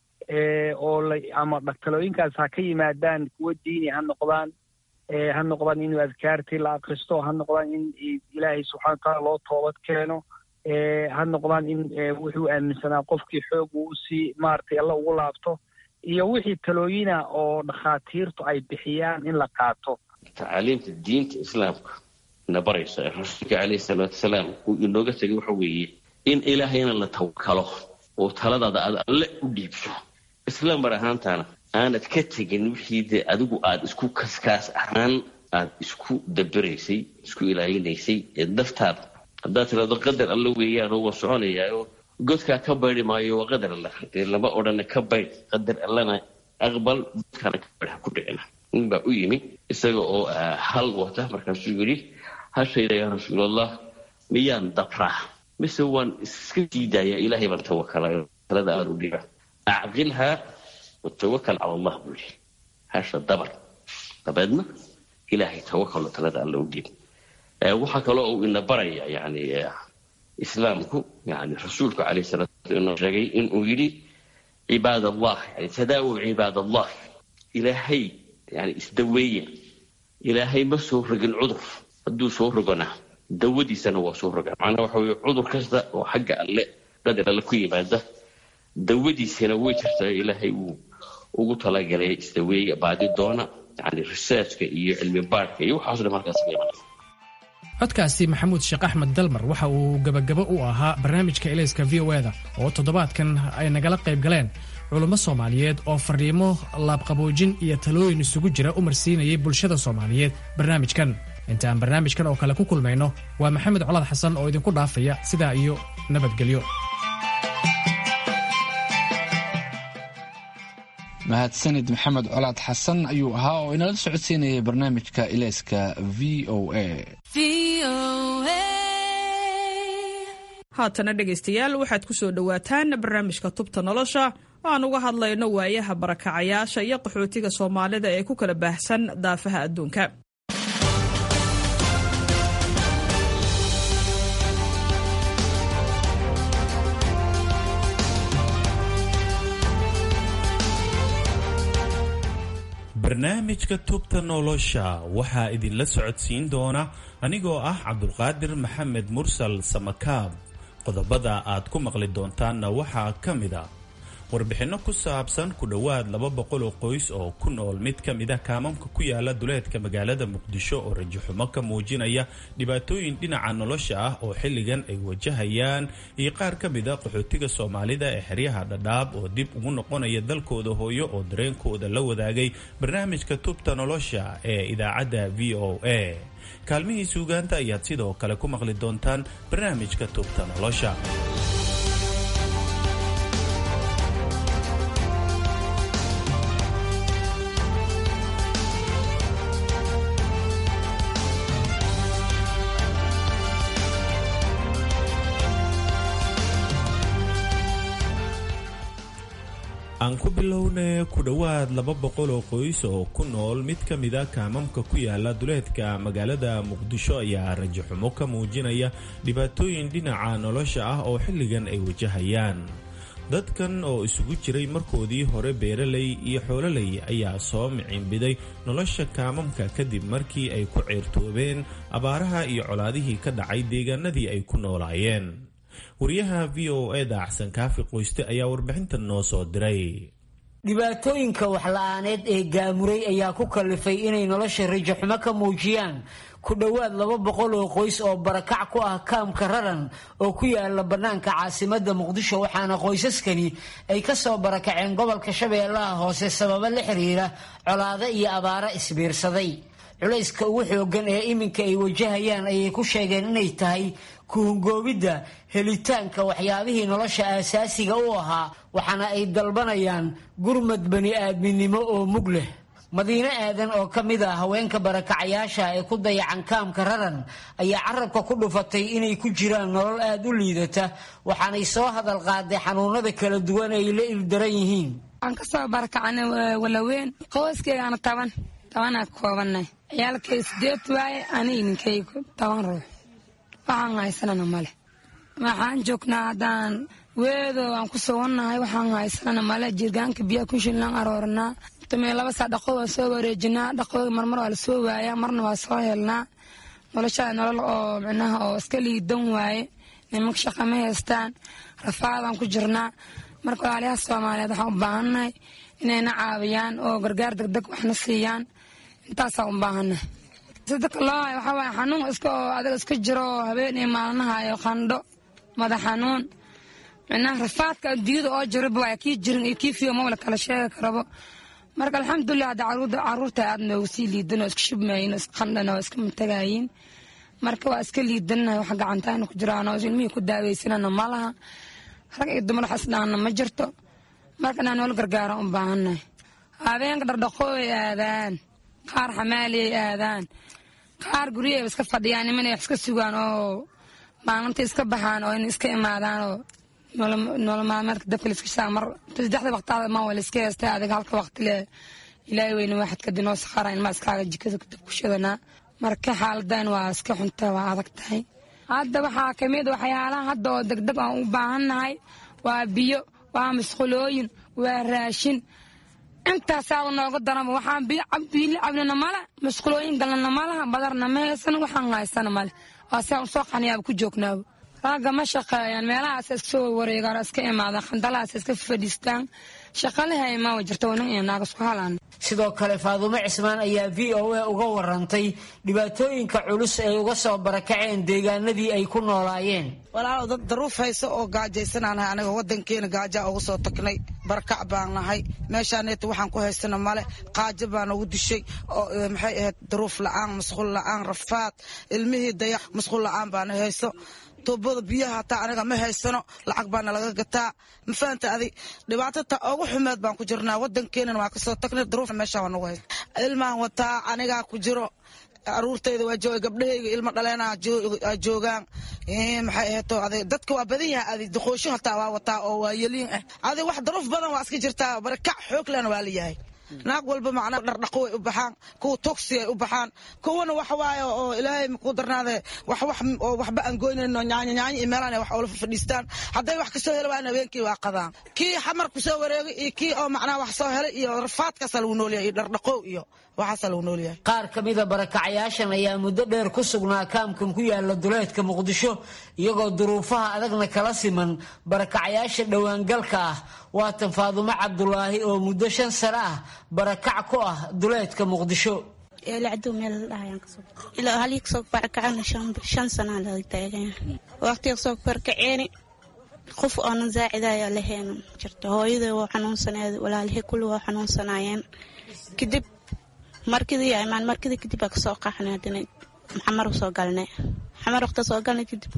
oo ama talooyinkaas ha ka yimaadaan kuwa diini ha noqdaan ha noqdaan inuu adkaartii la akristo, ha noqdaan in ilaahay subxana watacaala loo toobad keeno, ha noqdaan in wuxuu aaminsanaa qofkii xoog uu usii maaragtay alla ugu laabto, iyo wixii talooyina oo dhakhaatiirtu ay bixiyaan in la qaato. tacaaliimta diinta islaamka na baraysa rasuulka calayhi salaatu wasalaam uu inooga tegay waxa weeye in ilaahayna la tawakalo oo taladaada aad alle u dhiibso, isla mar ahaantaana aanad ka tegin wixii dee adigu aad isku kaskaas ahaan aad isku dabiraysay, isku ilaahinaysay ee daftaada. haddaad tirahdo qadar alla weeyaan oo waa soconayaaoo godkaa ka baydi maayo waa qadar alla, dee lama odhana ka bayd qadar allana aqbal, godkaana ka bayd ha ku dhicina. nin baa u yimi isaga oo hal wata, markaasuu yidhi hashayda yaa rasuulallah miyaan dabraa mise waan iska diidayaa, ilaahay baan tawakalayo talada aada u dhiba. acqilhaa watawakal cala allah buu yidhi, hasha dabar dabeedna ilaahay tawakalo talada alla u dhiib. waxaa kaloo uu ina baraya yani islaamku, yani rasuulku calayhi salaatu wasallam inoo sheegay inuu yidhi cibaad allah, yani tadaawu cibaad allah, ilaahay yani isdaweeya. ilaahay ma soo rogin cudur, hadduu soo rogona dawadiisana waa soo rogan. macnaha waxa weye cudur kasta oo xagga alle qadar alle ku yimaada dawadiisana way jirtaa. ilaahay uu ugu talagalay isdaweeya baadi doona, yani researchka iyo cilmi baadhka iyo waxaas dhan markaas ka imanaya. codkaasi maxamuud sheekh axmed dalmar waxa uu gabagabo u ahaa barnaamijka elayska v o eda oo toddobaadkan ay nagala qayb galeen culummo soomaaliyeed oo fariimo laabqaboojin iyo talooyin isugu jira u marsiinayay bulshada soomaaliyeed barnaamijkan. inta aan barnaamijkan oo kale ku kulmayno waa maxamed colaad xasan oo idinku dhaafaya sidaa iyo nabadgelyo. mahadsanid maxamed colaad xasan ayuu ahaa oo inala socodsiinayay barnaamijka ilayska v o a. haatana dhegaystayaal waxaad ku soo dhowaataan barnaamijka tubta nolosha aan uga hadlayno waayaha barakacayaasha iyo qaxootiga soomaalida ee ku kala baahsan daafaha adduunka. barnaamijka tubta nolosha waxaa idinla socodsiin doona anigoo ah cabdulqaadir maxamed mursal samakaab. qodobada aad ku maqli doontaanna waxaa ka mid a warbixinno ku saabsan ku dhowaad laba boqol oo qoys oo ku nool mid ka mid ah kaamamka ku yaala duleedka magaalada muqdisho oo rajaxumo ka muujinaya dhibaatooyin dhinaca nolosha ah oo xilligan ay wajahayaan, iyo qaar ka mid a qaxootiga soomaalida ee xeryaha dhadhaab oo dib ugu noqonaya dalkooda hooyo oo dareenkooda la wadaagay barnaamijka tubta nolosha ee idaacadda v o a. kaalmihii suugaanta ayaad sidoo kale ku maqli doontaan barnaamijka tubta nolosha. aan ku bilownay ku dhowaad laba boqol oo qoys oo ku nool mid ka mid a kaamamka ku yaala duleedka magaalada muqdisho ayaa rajaxumo ka muujinaya dhibaatooyin dhinaca nolosha ah oo xilligan ay wajahayaan. dadkan oo isugu jiray markoodii hore beeraley iyo xoololey ayaa soo miciinbiday nolosha kaamamka kadib markii ay ku ceertoobeen abaaraha iyo colaadihii ka dhacay deegaanadii ay ku noolaayeen. wariyaha v o a da Axsan Kaafi Qoyste ayaa warbixintan noo soo diray. dhibaatooyinka waxla-aaneed ee gaamuray ayaa ku kallifay inay nolosha rajaxumo ka muujiyaan ku dhowaad laba boqol oo qoys oo barakac ku ah kaamka raran oo ku yaala bannaanka caasimadda muqdisho, waxaana qoysaskani ay ka soo barakaceen gobolka shabeellaha hoose sababo la xiriira colaado iyo abaaro isbiirsaday. culayska ugu xoogan ee iminka ay wajahayaan ayay ku sheegeen inay tahay kuhungoobidda helitaanka waxyaabihii nolosha aasaasiga u ahaa, waxaana ay dalbanayaan gurmad bani aadminimo oo mug leh. madiine aadan oo ka mid ah haweenka barakacayaasha ee ku dayacan kaamka raran ayaa carabka ku dhufatay inay ku jiraan nolol aad u liidata, waxaanay soo hadal qaaday xanuunada kala duwan ay la ildaran yihiin. aan ka soo barakacnay walaweyn qoyskeegaana taban tabanaa ka koobanay, ciyaalkay sideed waaye ani ninkaygu toban ruux, waxaan haysanana male. waxaan joognaa haddaan weedo aan ku sugannahay, waxaan haysanana male. jirgaanka biyaha kun shillaan arooranaa, tumee laba saa dhaqood waan soo wareejinaa, dhaqooda marmar waa la soo waayaa, marna waa soo helnaa. noloshaa nolol oo micnaha oo iska liidan waaye, nimanka shaqa ma haystaan, rafaadaan ku jirnaa. marka walaalayaha soomaaliyeed waxaan u baahannahay inayna caawiyaan oo gargaar degdeg waxna siiyaan, intaasaan u baahannahay. sidaka loo hayo waxaa waaye xanuun iska oo adaga iska jiro oo habeen iyo maalinahayo qandho, madax xanuun, micnaha rafaadka adduunyada oo jiraba waa kii jirin iyo kii fiyo mawla kala sheegi karabo. marka alxamdulilah hadda caruurta aad noogu sii liidan oo iska shubmayin oo iska qandhan oo iska matagayin, marka waa iska liidannahay. wax gacantaayna ku jiraan oo ilmihii ku daawaysanana ma laha, rag iyo dumar wax isdhaanna ma jirto. marka inaan noola gargaara u baahannahay. habeenka dhardhaqooy aadaan, qaar xamaaliyay aadaan, qaar guryahay iska fadhiyaan, nimanay wax iska sugaan oo maalinta iska baxaan oo in iska imaadaan oo nolol maalmeedka dabka la iska shaa mar saddexda waqtaada ma wala iska heestay adiga halka waqti le ilaahay weyne waxaad ka dinoo sakhara in ma iskaaga jikada dab ku shidanaa. marka xaaladan waa iska xunta, waa adag tahay. hadda waxaa ka mid waxyaalaha hadda oo degdeg aan u baahannahay waa biyo, waa masqulooyin, waa raashin. intaasaa nooga daranba waxaan biyo cabnina male, masqulooyin galnana malaha, badarna ma haysan, waxaan haysana male. waa si aan usoo qaniyaaba ku joognaaba. ragga ma shaqeeyaan, meelahaas iska soo wareegaan, iska imaadaan, khandalahaas iska fadhiistaan. shaqalahay ma jirto nin iyo naag isku halaan. sidoo kale Faadumo Cismaan ayaa v o a uga warantay dhibaatooyinka culus ay uga soo barakaceen deegaanadii ay ku noolaayeen. walaalow dad daruuf hayso oo gaajaysananahay, aniga wadankeena gaajaa uga soo tagnay, barakac baan nahay. meeshaaneeta waxaan ku haysana male, qaajo baan ugu dishay oo maxay ahayd daruuf la'aan, masquul la'aan, rafaad, ilmihii dayac, masquul la'aan baana hayso. tuubada biyaha hataa aniga ma haysano, lacag baana laga gataa. ma fahamta adi dhibaatada ugu xumeed baan ku jirnaa, wadankeenana waa kasoo tagnay, daruuf meesha waa nagu haysa. ilmaan wataa anigaa ku jiro, aruurtayda waa jooga gabdhahayga ilmo dhaleena joogaan maxay ahato aday dadka waa badan yahay aday duqoosho hataa waa wataa oo waa yeliin ah aday wax daruuf badan waa iska jirtaa barakac xoog lehna waa leeyahay naag walba macna dhardhaqo way u baxaan kuwa toksi ay u baxaan kuwana wax waayo oo ilaahay ku darnaade wax wax oo waxba aan goynayno nyaanya nyaanya imeelaan wax oo la fadhiistaan haday wax ka soo helaan habeenkii waa qadaan kii xamar ku soo wareegay iyo kii oo macna wax soo helay iyo rafaadka sal uu nool yahay dhardhaqo iyo waxa sal uu nool yahay qaar kamida barakacayaashan ayaa muddo dheer ku sugnaa kaamkan ku yaala duleedka Muqdisho iyagoo duruufaha adagna kala siman barakacayaasha dhawaangalka ah waa tan Faadumo Cabdulaahi oo muddo shan sano ah barakac ku ah duleedka Muqdisho ila adu meel dhaayaan ka soo ila hal ik soo barakacna shan shan sano la taagay waqti soo barakaceeni qof aan zaacidaya lahayn jirto hooyada waa xanuunsaneed walaalihii kullu waa xanuunsanaayeen kadib markii ay maan markii kadib ka soo qaxnay hadana xamar soo galnay xamar waqti soo galnay kadib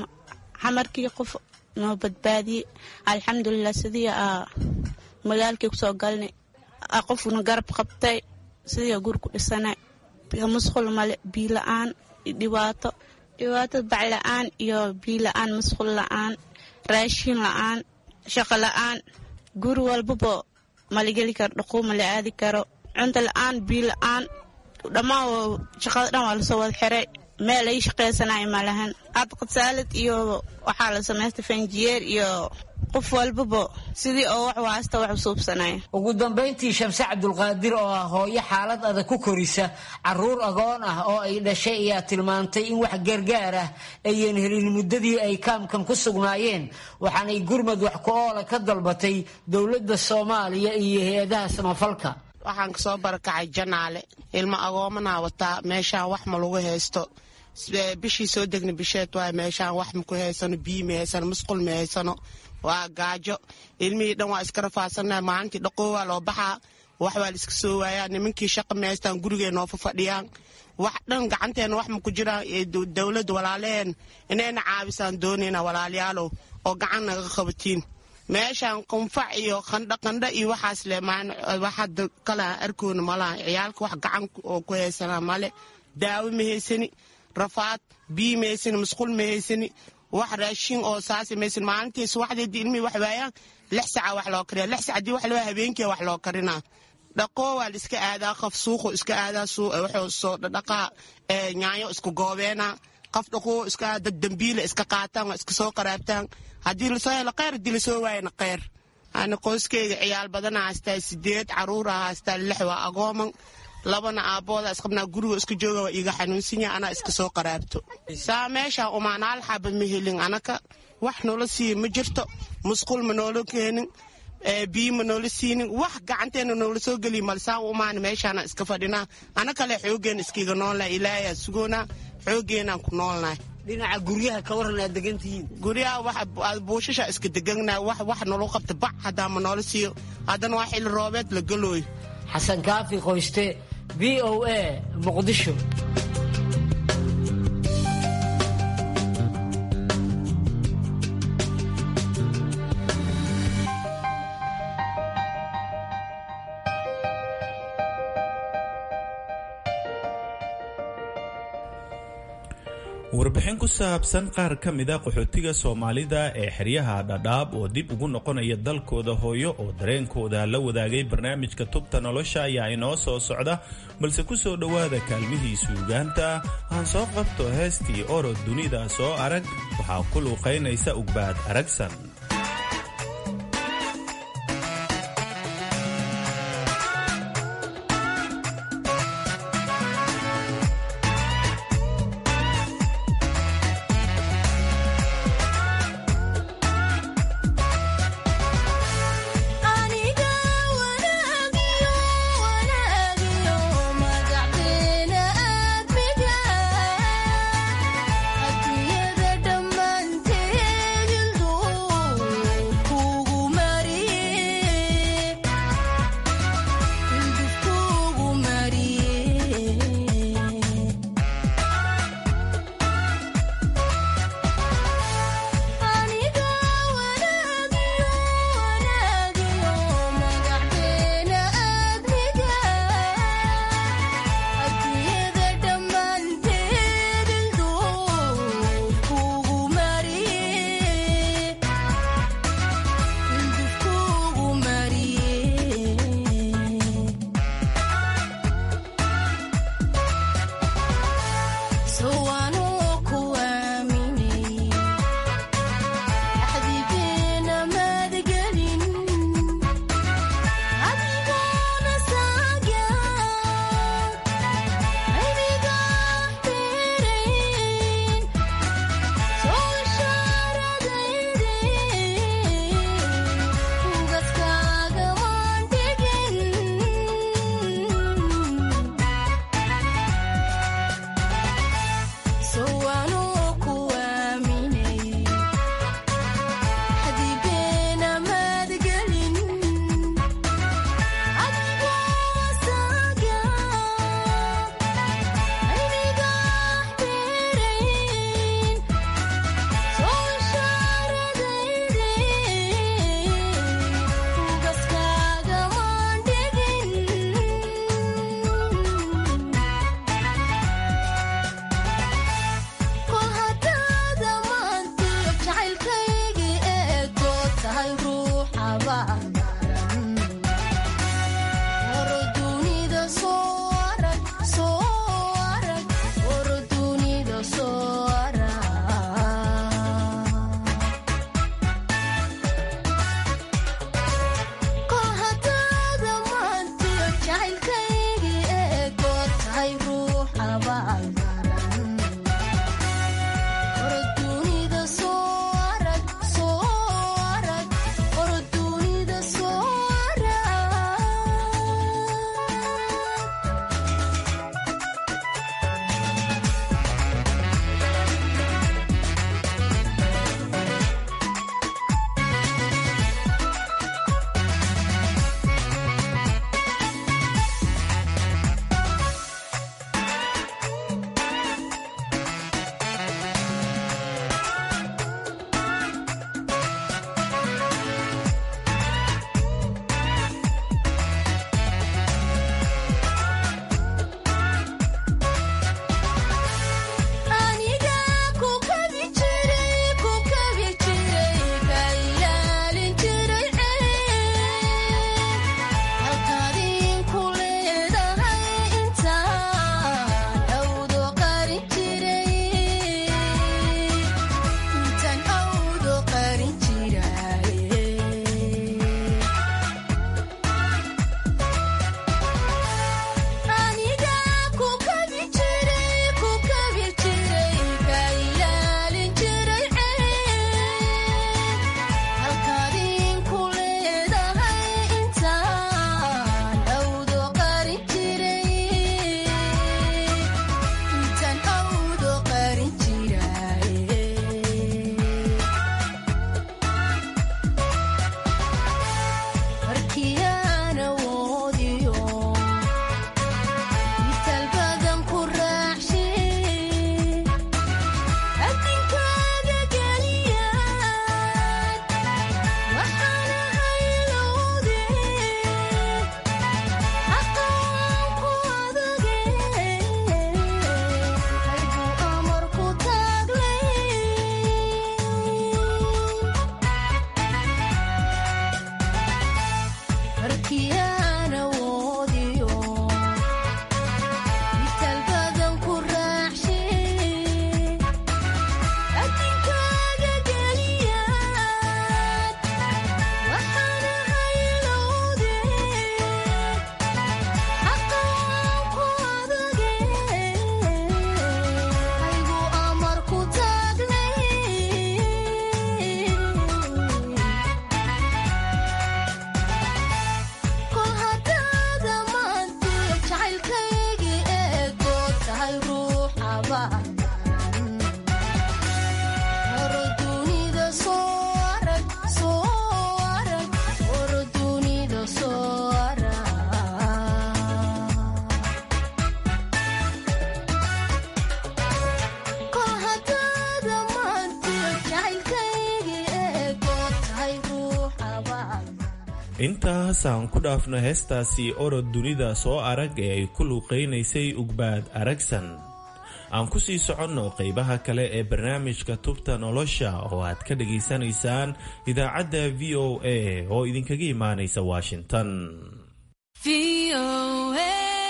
xamarkii qof noo badbaadi alxamdulillah sidii ah magaalkii ku soo galnay qofna garab qabtay sidii guur ku dhisanay musqul male biilaan dhibaato dhibaato baclaan iyo biilaan musqul la'aan raashin la'aan shaqo la'aan guur walba maligali kar dhaqo mala aadi karo cunto la'aan biilaan dhamaan shaqada dhan waa la soo wada xiray meel ay shaqeysanaay malahan aad qasaalad iyo waxa la sameystay fanjiyeer iyo qof walba sidii oo wax waasta wax suubsanay ugu dambeyntii Shamsi Cabdulqaadir oo ah hooyo xaalad adag ku korisa caruur agoon ah oo ay dhashay ayaa tilmaantay in wax gargaar ah ayeen helin muddadii ay kaamkan ku sugnaayeen waxaanay gurmad wax ku oola ka dalbatay dawladda Soomaaliya iyo hay'adaha samafalka waxaan ka soo barakacay Janaale ilma agoomana wata meesha wax ma lagu haysto bishii soo degnay bisheed waa meesha wax ma ku haysano biyo ma haysano musqul ma haysano waa gaajo ilmihii dhan waa iska rafaadsanaa maalintii dhaqoo waa loo baxaa wax waa la iska soo waayaa nimankii shaqo ma haystaan gurigeen noo fadhiyaan wax dhan gacanteena wax ma ku jiraan dawladda walaaleen inayna caabisaan doonayna walaalayaalow oo gacan naga qabatiin meeshaan qunfac iyo qandha qandha iyo waxaas leemaan waxa kala arkoona malaha ciyaalka wax gacan oo ku haysanaa male daawo ma haysani rafaad biyo ma haysani musqul ma haysani wax raashin oo saasi ma haysan maalintii subaxdeedii ilmihii wax waayaan lix saaca wax loo kariyaa lix saacadii wax loo habeenkii wax loo karinaa dhaqoo waa la iska aadaa qof suuqu iska aadaa wuxuu soo dhaqaa nyaanyo isku goobeenaa qof dhaqoo iska aada dambiile iska qaataan waa iska soo qaraabtaan haddii lasoo helo kheyr haddii lasoo waayana kheyr ana qoyskeyga ciyaal badana haystaa sideed caruura haystaa lix waa agooman labana aabooda isqabnaa guriga iska jooga waa iiga xanuunsan yahay anaa iska soo qaraabto saa meesha umaanaal xaba ma helin anaka wax noola siiya ma jirto musqul ma noola keenin biyo ma noola siinin wax gacanteena noola soo geliya malsaa umaana meeshaana iska fadhinaa ana kale xoogeena iskiga noolnahay ilaahay sugoonaa xoogeenaan ku noolnahay dhinaca guryaha ka waran aad degantihiin guryaha wax buushasha iska deganaa wax wax nolol qabta bac hadaa ma noola siiyo haddana waa xilli roobeed la galooyo xasan kaafi qoyste V O A Muqdisho warbixin ku saabsan qaar ka mida qaxootiga Soomaalida ee xeryaha Dhadhaab oo dib ugu noqonaya dalkooda hooyo oo dareenkooda la wadaagay barnaamijka Tubta Nolosha ayaa inoo soo socda balse ku soo dhawaada kaalmihii suugaanta aan soo qabto heestii orod dunida soo arag waxaa ku luuqaynaysa Ugbaad Aragsan Adduunyada dhammaanteed intaas aan ku dhaafno heestaasi orod dunida soo arag ee ay ku luuqaynaysay ugbaad aragsan. aan ku sii soconno qaybaha kale ee barnaamijka tubta nolosha oo aad ka dhageysanaysaan idaacadda v o a oo idinkaga imaanaysa Washington. v o a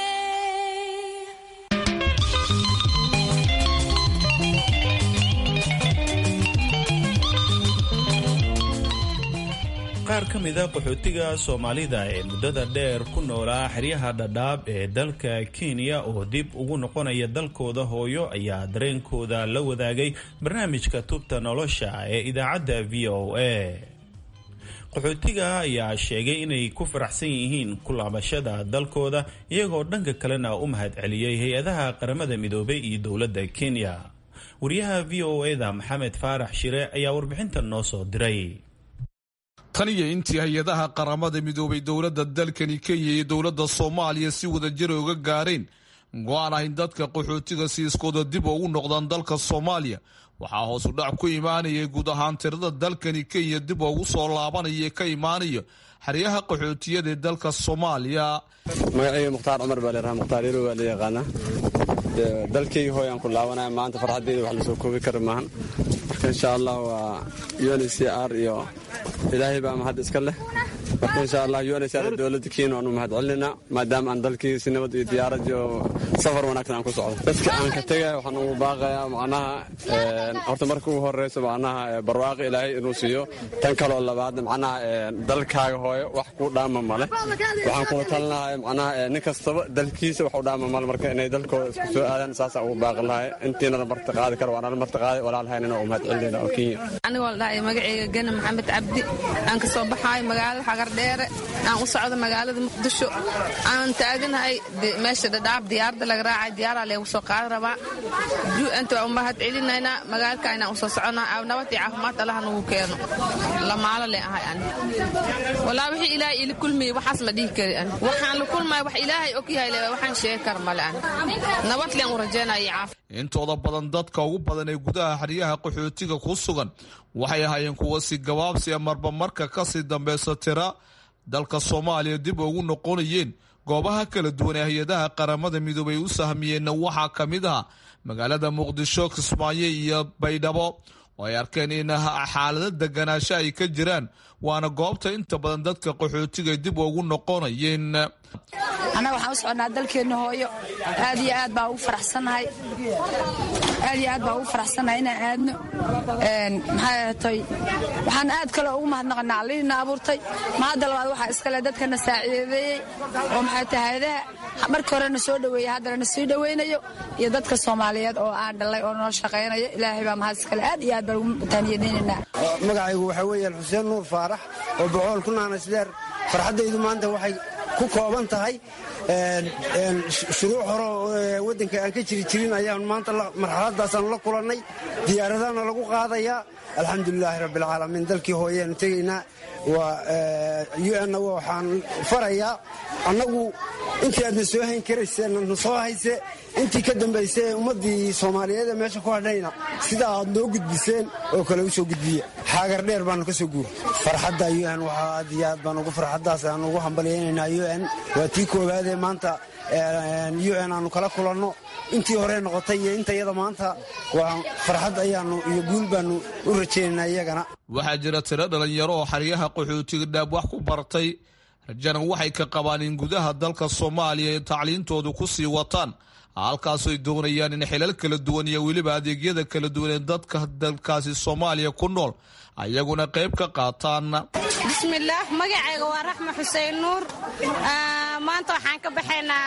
qaar ka mida qaxootiga Soomaalida ee muddada dheer ku noolaa xeryaha Dadaab ee dalka Kenya oo dib ugu noqonaya dalkooda hooyo ayaa dareenkooda la wadaagay barnaamijka tubta nolosha ee idaacadda v o a. qaxootiga ayaa sheegay inay ku faraxsan yihiin ku laabashada dalkooda iyagoo dhanka kalena u mahadceliyay hay-adaha qaramada midoobay iyo dowladda Kenya. wariyaha v o a-da Maxamed Faarax Shire ayaa warbixintan noo soo diray. tan iyo intii hay-adaha qaramada midoobay dowladda dalkani Kenya iyo dowladda Soomaaliya si wada jir uga gaareen go'aan ah in dadka qaxootiga siiskooda dib ugu noqdaan dalka Soomaaliya waxaa hoos u dhac ku imaanaya guud ahaan tirada dalkani Kenya dib ugu soo laabanaya ka imaanaya xeryaha qaxootiyada ee dalka Soomaaliya. magacayga Mukhtaar Cumar Baleeraha Mukhtaar Yaro waa la yaqaana dalkayga hooyaan ku laabanaya maanta farxadeeda wax la soo koobi karo maahan marka insha allah waa u n c r iyo ilaahay baa mahad iska leh marka insha allah u n c r dowladda Kenya waanu mahad celinaa maadaama aan dalkii si nabad iyo diyaarad iyo safar wanaagsan aan ku socdo dadka aan ka tagay waxaan ugu baaqayaa macnaha horta marka ugu horeyso macnaha barwaaqo ilaahay inuu siiyo tan kale oo labaad macnaha dalkaaga hooyo wax ku dhaama male waxaan ku talinahay macnaha nin kastaba dalkiisa wax u dhaama male marka inay dalkooda isku soo aadaan saas ugu baaqi lahay intiina la marti qaadi karo waana la marti qaaday walaalahayna inuu mahad celinaa oo Kenya aniga walaal magacayga Gana Maxamed Cabdi aan ka soo baxay magaalada Xagardheere aan u socdo magaalada Muqdisho aan taaganahay meesha dhadhaab diyaarada laga raacay diyaarada lagu soo qaad rabaa ju anta u mahad celinayna magaalka ayna u soo soconaa nabad iyo caafimaad Allah nagu keeno lamaala leeyahay aan walaa wixii ilaahay ila kulmay waxaas ma dhihi kari aan waxaan la kulmay wax ilaahay og yahay leeyahay waxaan sheeg kar malaan nabad leen u rajeenay caaf intooda badan dadka ugu badan ee gudaha xariyaha qaxootiga ku sugan waxay ahaayeen kuwa si gabaabsi marba marka ka sii dambaysa tira dalka Soomaaliya dib ugu noqonayeen goobaha kala duwan ee hay'adaha qaramada midoobay u sahmiyeen waxa kamid ah magaalada Muqdisho Kismaayo iyo Baydhabo oo ay arkeen in xaalada deganaansho ay ka jiraan waana goobta inta badan dadka qaxootiga dib ugu noqonayeen anaga waxaan u socnaa dalkeena hooyo aad iyo aad baa ugu faraxsanahay aad iyo aad baa ugu faraxsanahay inaan aadno een maxay tahay waxaan aad kale ugu mahadnaqnaa Allihina abuurtay maada labaad waxa iskale dadkana saaciideeyay oo maxay tahay markii hore soo dhaweeyay haddana soo dhaweynayo iyo dadka Soomaaliyeed oo aan dhalay oo noo shaqeynaya Ilaahay baa mahad iskale aad iyo aad baa ugu taaniyadeenina magacaygu waxa weeyaan Xuseen Nuur Faarax oo boqol ku naanasdeer farxadaydu maanta waxay ku kooban tahay een shuruuc hore wadanka aan ka jiri jirin ayaan maanta marxaladaas aan la kulanay diyaaradana lagu qaadaya alxamdulilaahi rabbil caalamiin dalkii hooyeen tagayna waa U N waxaan farayaa annagu intii aad soo hayn karayseen soo hayse intii ka dambaysay ummadii Soomaaliyeed meesha ku hadhayna sida aad noo gudbiseen oo kale u soo gudbiya xagar dheer baan ka soo guur farxadda U N waxa aad iyo aad baan ugu farxadaas aan ugu hambalyeynaa U N waa tii koowaad ee maanta U N aanu kala kulanno intii hore noqotay iyo inta iyada maanta waa farxad ayaanu iyo guul baanu u rajaynaynaa iyagana waxaa jira tiro dhalinyaro oo xariyaha qaxootiga dhaab wax ku bartay rajana waxay ka qabaan in gudaha dalka Soomaaliya ay tacliintoodu ku sii wataan halkaas ay doonayaan in xilal kala duwan iyo waliba adeegyada kala duwan ee dadka dalkaasi Soomaaliya ku nool ayaguna qayb ka qaataan bismillaah magacayga waa Raxma Xuseen Nuur maanta waxaan ka baxaynaa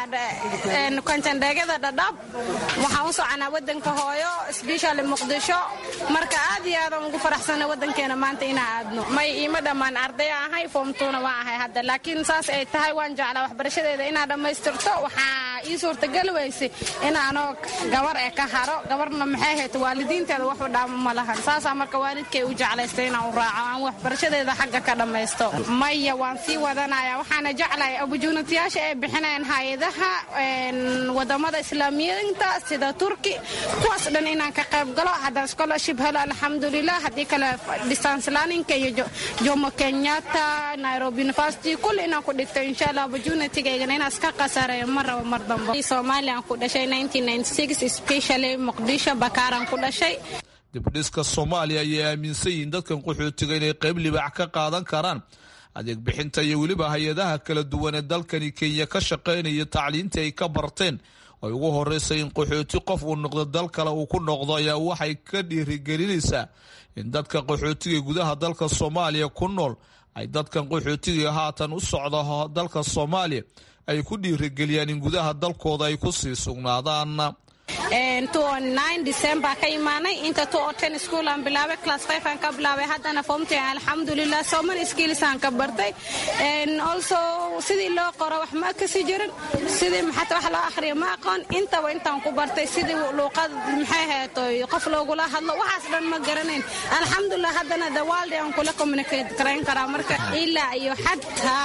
een kontandeegada dhadhab waxaan u soconaa wadanka hooyo especially Muqdisho marka aad iyo aad ugu faraxsanahay wadankeena maanta inaan aadno may iima dhamaan arday ahay form two na waa ahay hadda laakiin saas ay tahay waan jeclaa waxbarashadeeda inaan dhamaystirto waxaa ii suurtagal weysay inaan gabar ee ka haro gabarna maxay ahayd waalidiinteeda wax u dhaamo ma lahan saas marka waalidkay u jeclaystay inaan u raaco aan waxbarashadeeda xagga ka dhamaysto maya waan sii wadanayaa waxaana jeclahay opportunity-yaasha ay bixinayaan hay'adaha wadamada islaamiyiinta sida Turki kuwaas dhan inaan ka qayb galo haddaan scholarship helo alxamdulillah haddii kale distance learning iyo Jomo Kenyatta Nairobi University kulli inaan ku dhigto insha Allah opportunity-gayga inaan iska qasareeyo mar rabo mar dambe Soomaaliya aan ku dhashay nineteen ninety-six especially Muqdisho Bakaaran ku dhashay dibdhiska Soomaaliya ayaa aaminsan in dadkan qaxootiga inay qayb libaax ka qaadan karaan adeeg bixinta iyo waliba hay'adaha kala duwan ee dalkani Kenya ka shaqeynaya tacliinta ay ka barteen oo ugu horeysay in qaxooti qof uu noqdo dal kale uu ku noqdo ayaa waxay ka dhiirigelinaysaa in dadka qaxootiga gudaha dalka Soomaaliya ku nool ay dadkan qaxootiga haatan u socdo dalka Soomaaliya ay ku dhiirigeliyaan in gudaha dalkooda ay ku sii sugnaadaan and two oh nine December ka imaanay inta two oh ten school aan bilaabay class five aan ka bilaabay haddana form ten alxamdulillah so many skills aan ka bartay and also sidii loo qoro wax ma ka sii jirin sidii maxaa wax loo akhriyo ma aqoon inta wa intaan ku bartay sidii luqad maxay ahaatay qof loogula hadlo waxaas dhan ma garanayn alxamdulillah haddana the world aan kula communicate karayn karaa marka ilaa iyo xataa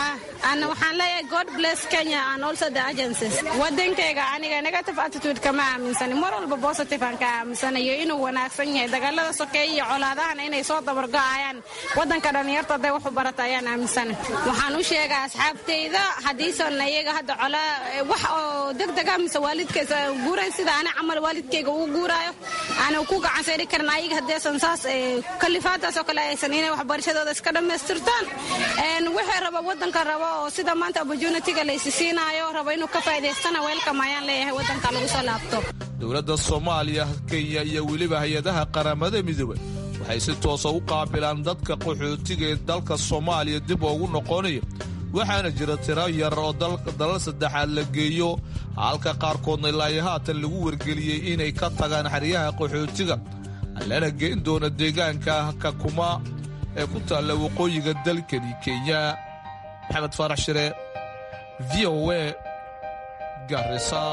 ana waxaan leeyahay God bless Kenya and also the agencies wadankayga aniga negative attitude kama aaminsan mar walba positive aan ka aaminsanayo inuu wanaagsan yahay dagaalada sokeeye iyo colaadahan inay soo dabargo'ayaan wadanka dhalinyarta day wax u baratayaan aaminsan waxaan u sheegaa asxaabteyda hadiisan iyaga hadda colaa wax oo degdeg ah mise waalidkiisa guuray sida ana camal waalidkayga uu guurayo ana ku gacan saari karnaa iyaga hadeesan saas kalifaadaas oo kale aysan inay wax barashadooda iska dhameystirtaan een wixii raba wadanka raba oo sida maanta opportunity-ga la isiinayo raba inuu ka faa'iideystana welcome ayaan leeyahay wadanka lagu soo laabto dowladda Soomaaliya Kenya iyo waliba hay'adaha qaramada midoobay waxay si toos ah u qaabilaan dadka qaxootiga ee dalka Soomaaliya dib ugu noqonaya waxaana jira tiro yar oo dalal saddexaad la geeyo halka qaarkoodna ilaa haatan lagu wargeliyay inay ka tagaan xariyaha qaxootiga lana geyn doona deegaanka Kakuma ee ku taalla waqooyiga dalkani Kenya Maxamed Farax Shire V O A Garissa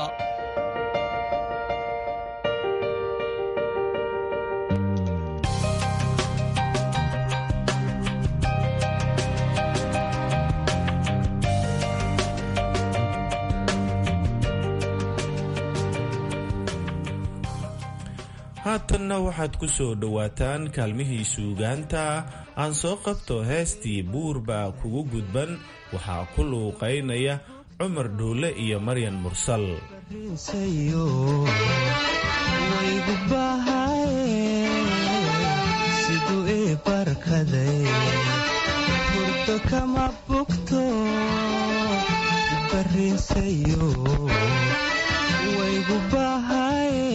haatanna waxaad ku soo dhowaataan kaalmihii suugaanta aan soo qabto heestii buurbaa kugu gudban waxaa ku luuqaynaya cumar dhuule iyo maryan mursal siduu ii barkaday hurdo kama bugto bariinsayo waygu bahaye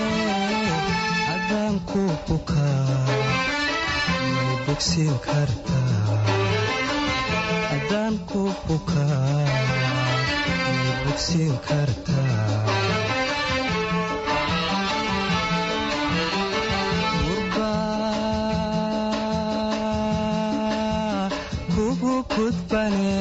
ku bukaa may bogsiin kartaa haddaan ku bukaa may bogsiin kartaa gurbaa kugu gudbane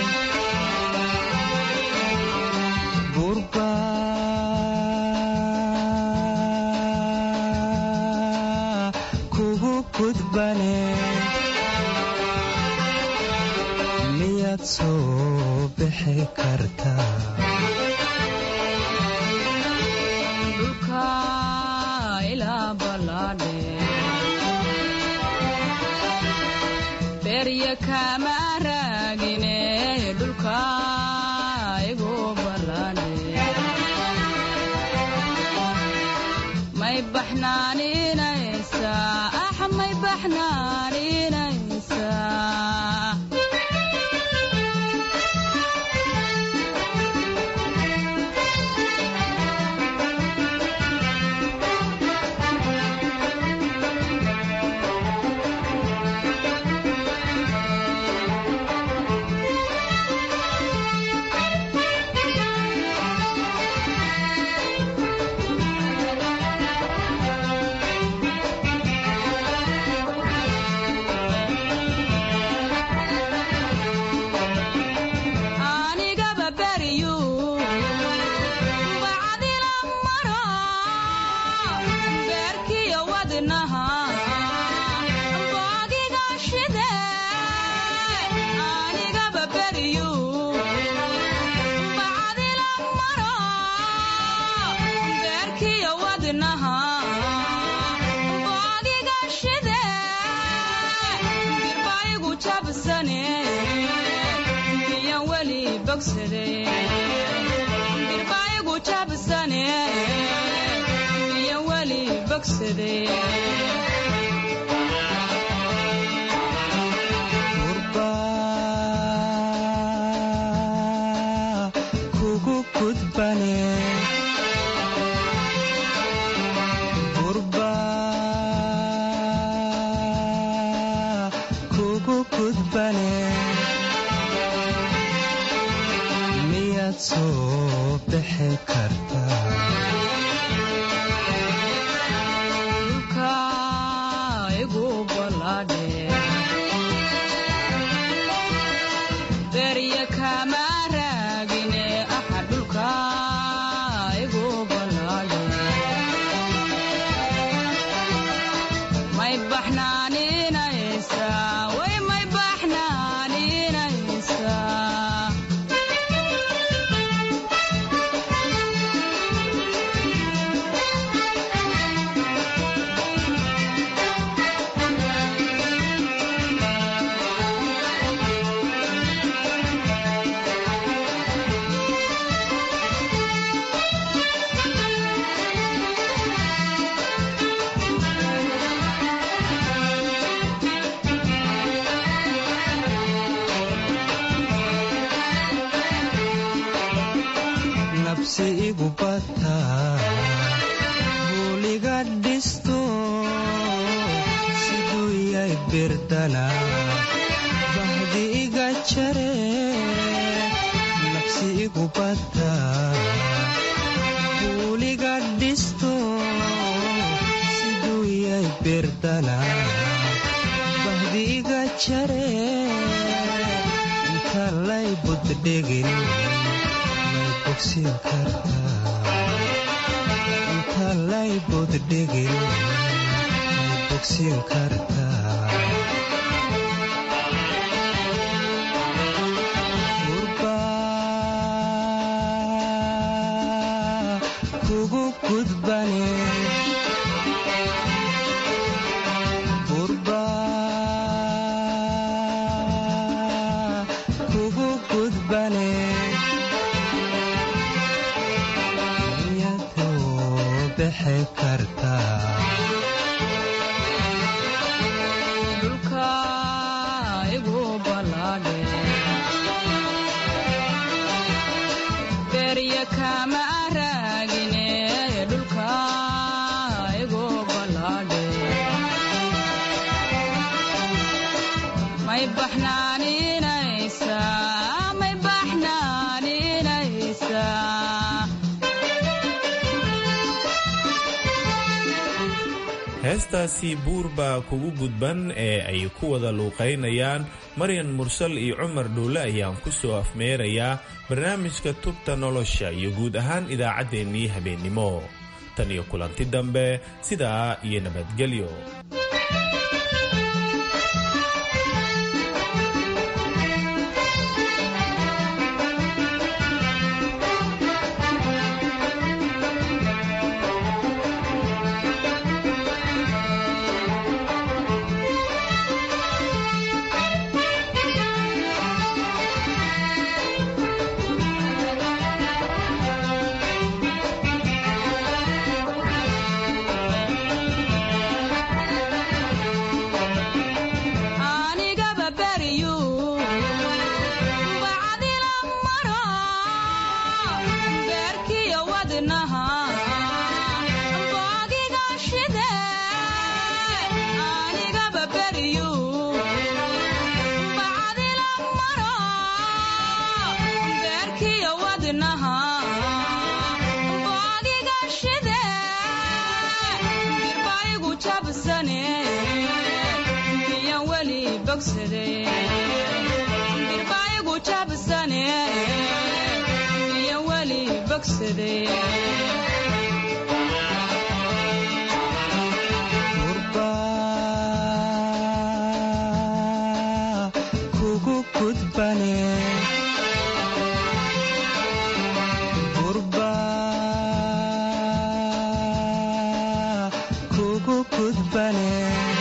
miyaad soo bixi kartaa dhulka ilaa ballaadhe berya kama raagine dhulka igu ballaadhe may baxnaaninaysaa may baxnaaninaysaa birbaayagu jabsane iyo weli bogsade gurbaa kugu gudbane gurbaa kugu gudbane soo bixi kartaa dhulka igu ballaadhe berya kama raagine aha dhulka igu ballaadhe may baxnaaninaysaa way may baxnaaninaysaa nafsi igu bataa buuliga dhisto siduu yay birdana bahdi iga jare nafsi igu bataa buuliga dhisto siduu yay birdana bahdi iga jare inta lay buddhegin may bogsin kartaa inta lay buddhegin may bogsin kartaa gurba kugu gudbane gurba kugu gudbane dhulka igu balaadhe beerya kama raagine dhulka igu balaadhe may baxnaaninaysa may baxnaaninaysa heestaasi buur baa kugu gudban ee ay ku wada luuqaynayaan maryan mursal iyo cumar dhuule ayaan ku soo afmeerayaa barnaamijka tubta nolosha iyo guud ahaan idaacaddeenii habeennimo tan iyo kulanti dambe sidaa iyo nabadgelyo gurba kugu gudbane gurba kugu gudbane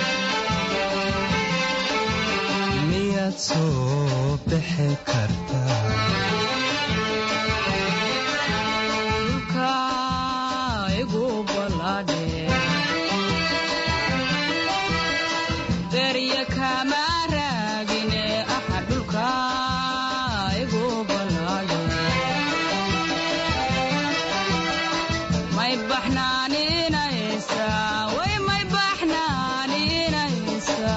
miyaad soo bixi kartaa beerya kama raagine aha dhulka igu balaadhe may baxnaaninaysa way may baxnaaninaysa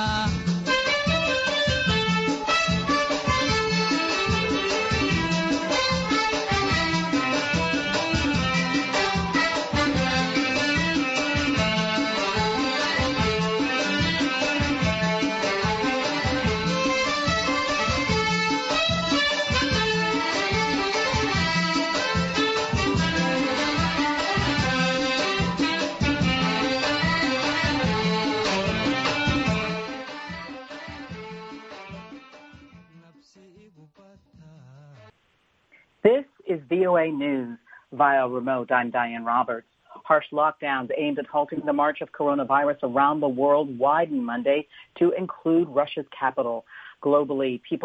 This is V O A News via remote. I'm Diane Roberts. Harsh lockdowns aimed at halting the march of coronavirus around the world widen Monday to include Russia's capital. Globally, people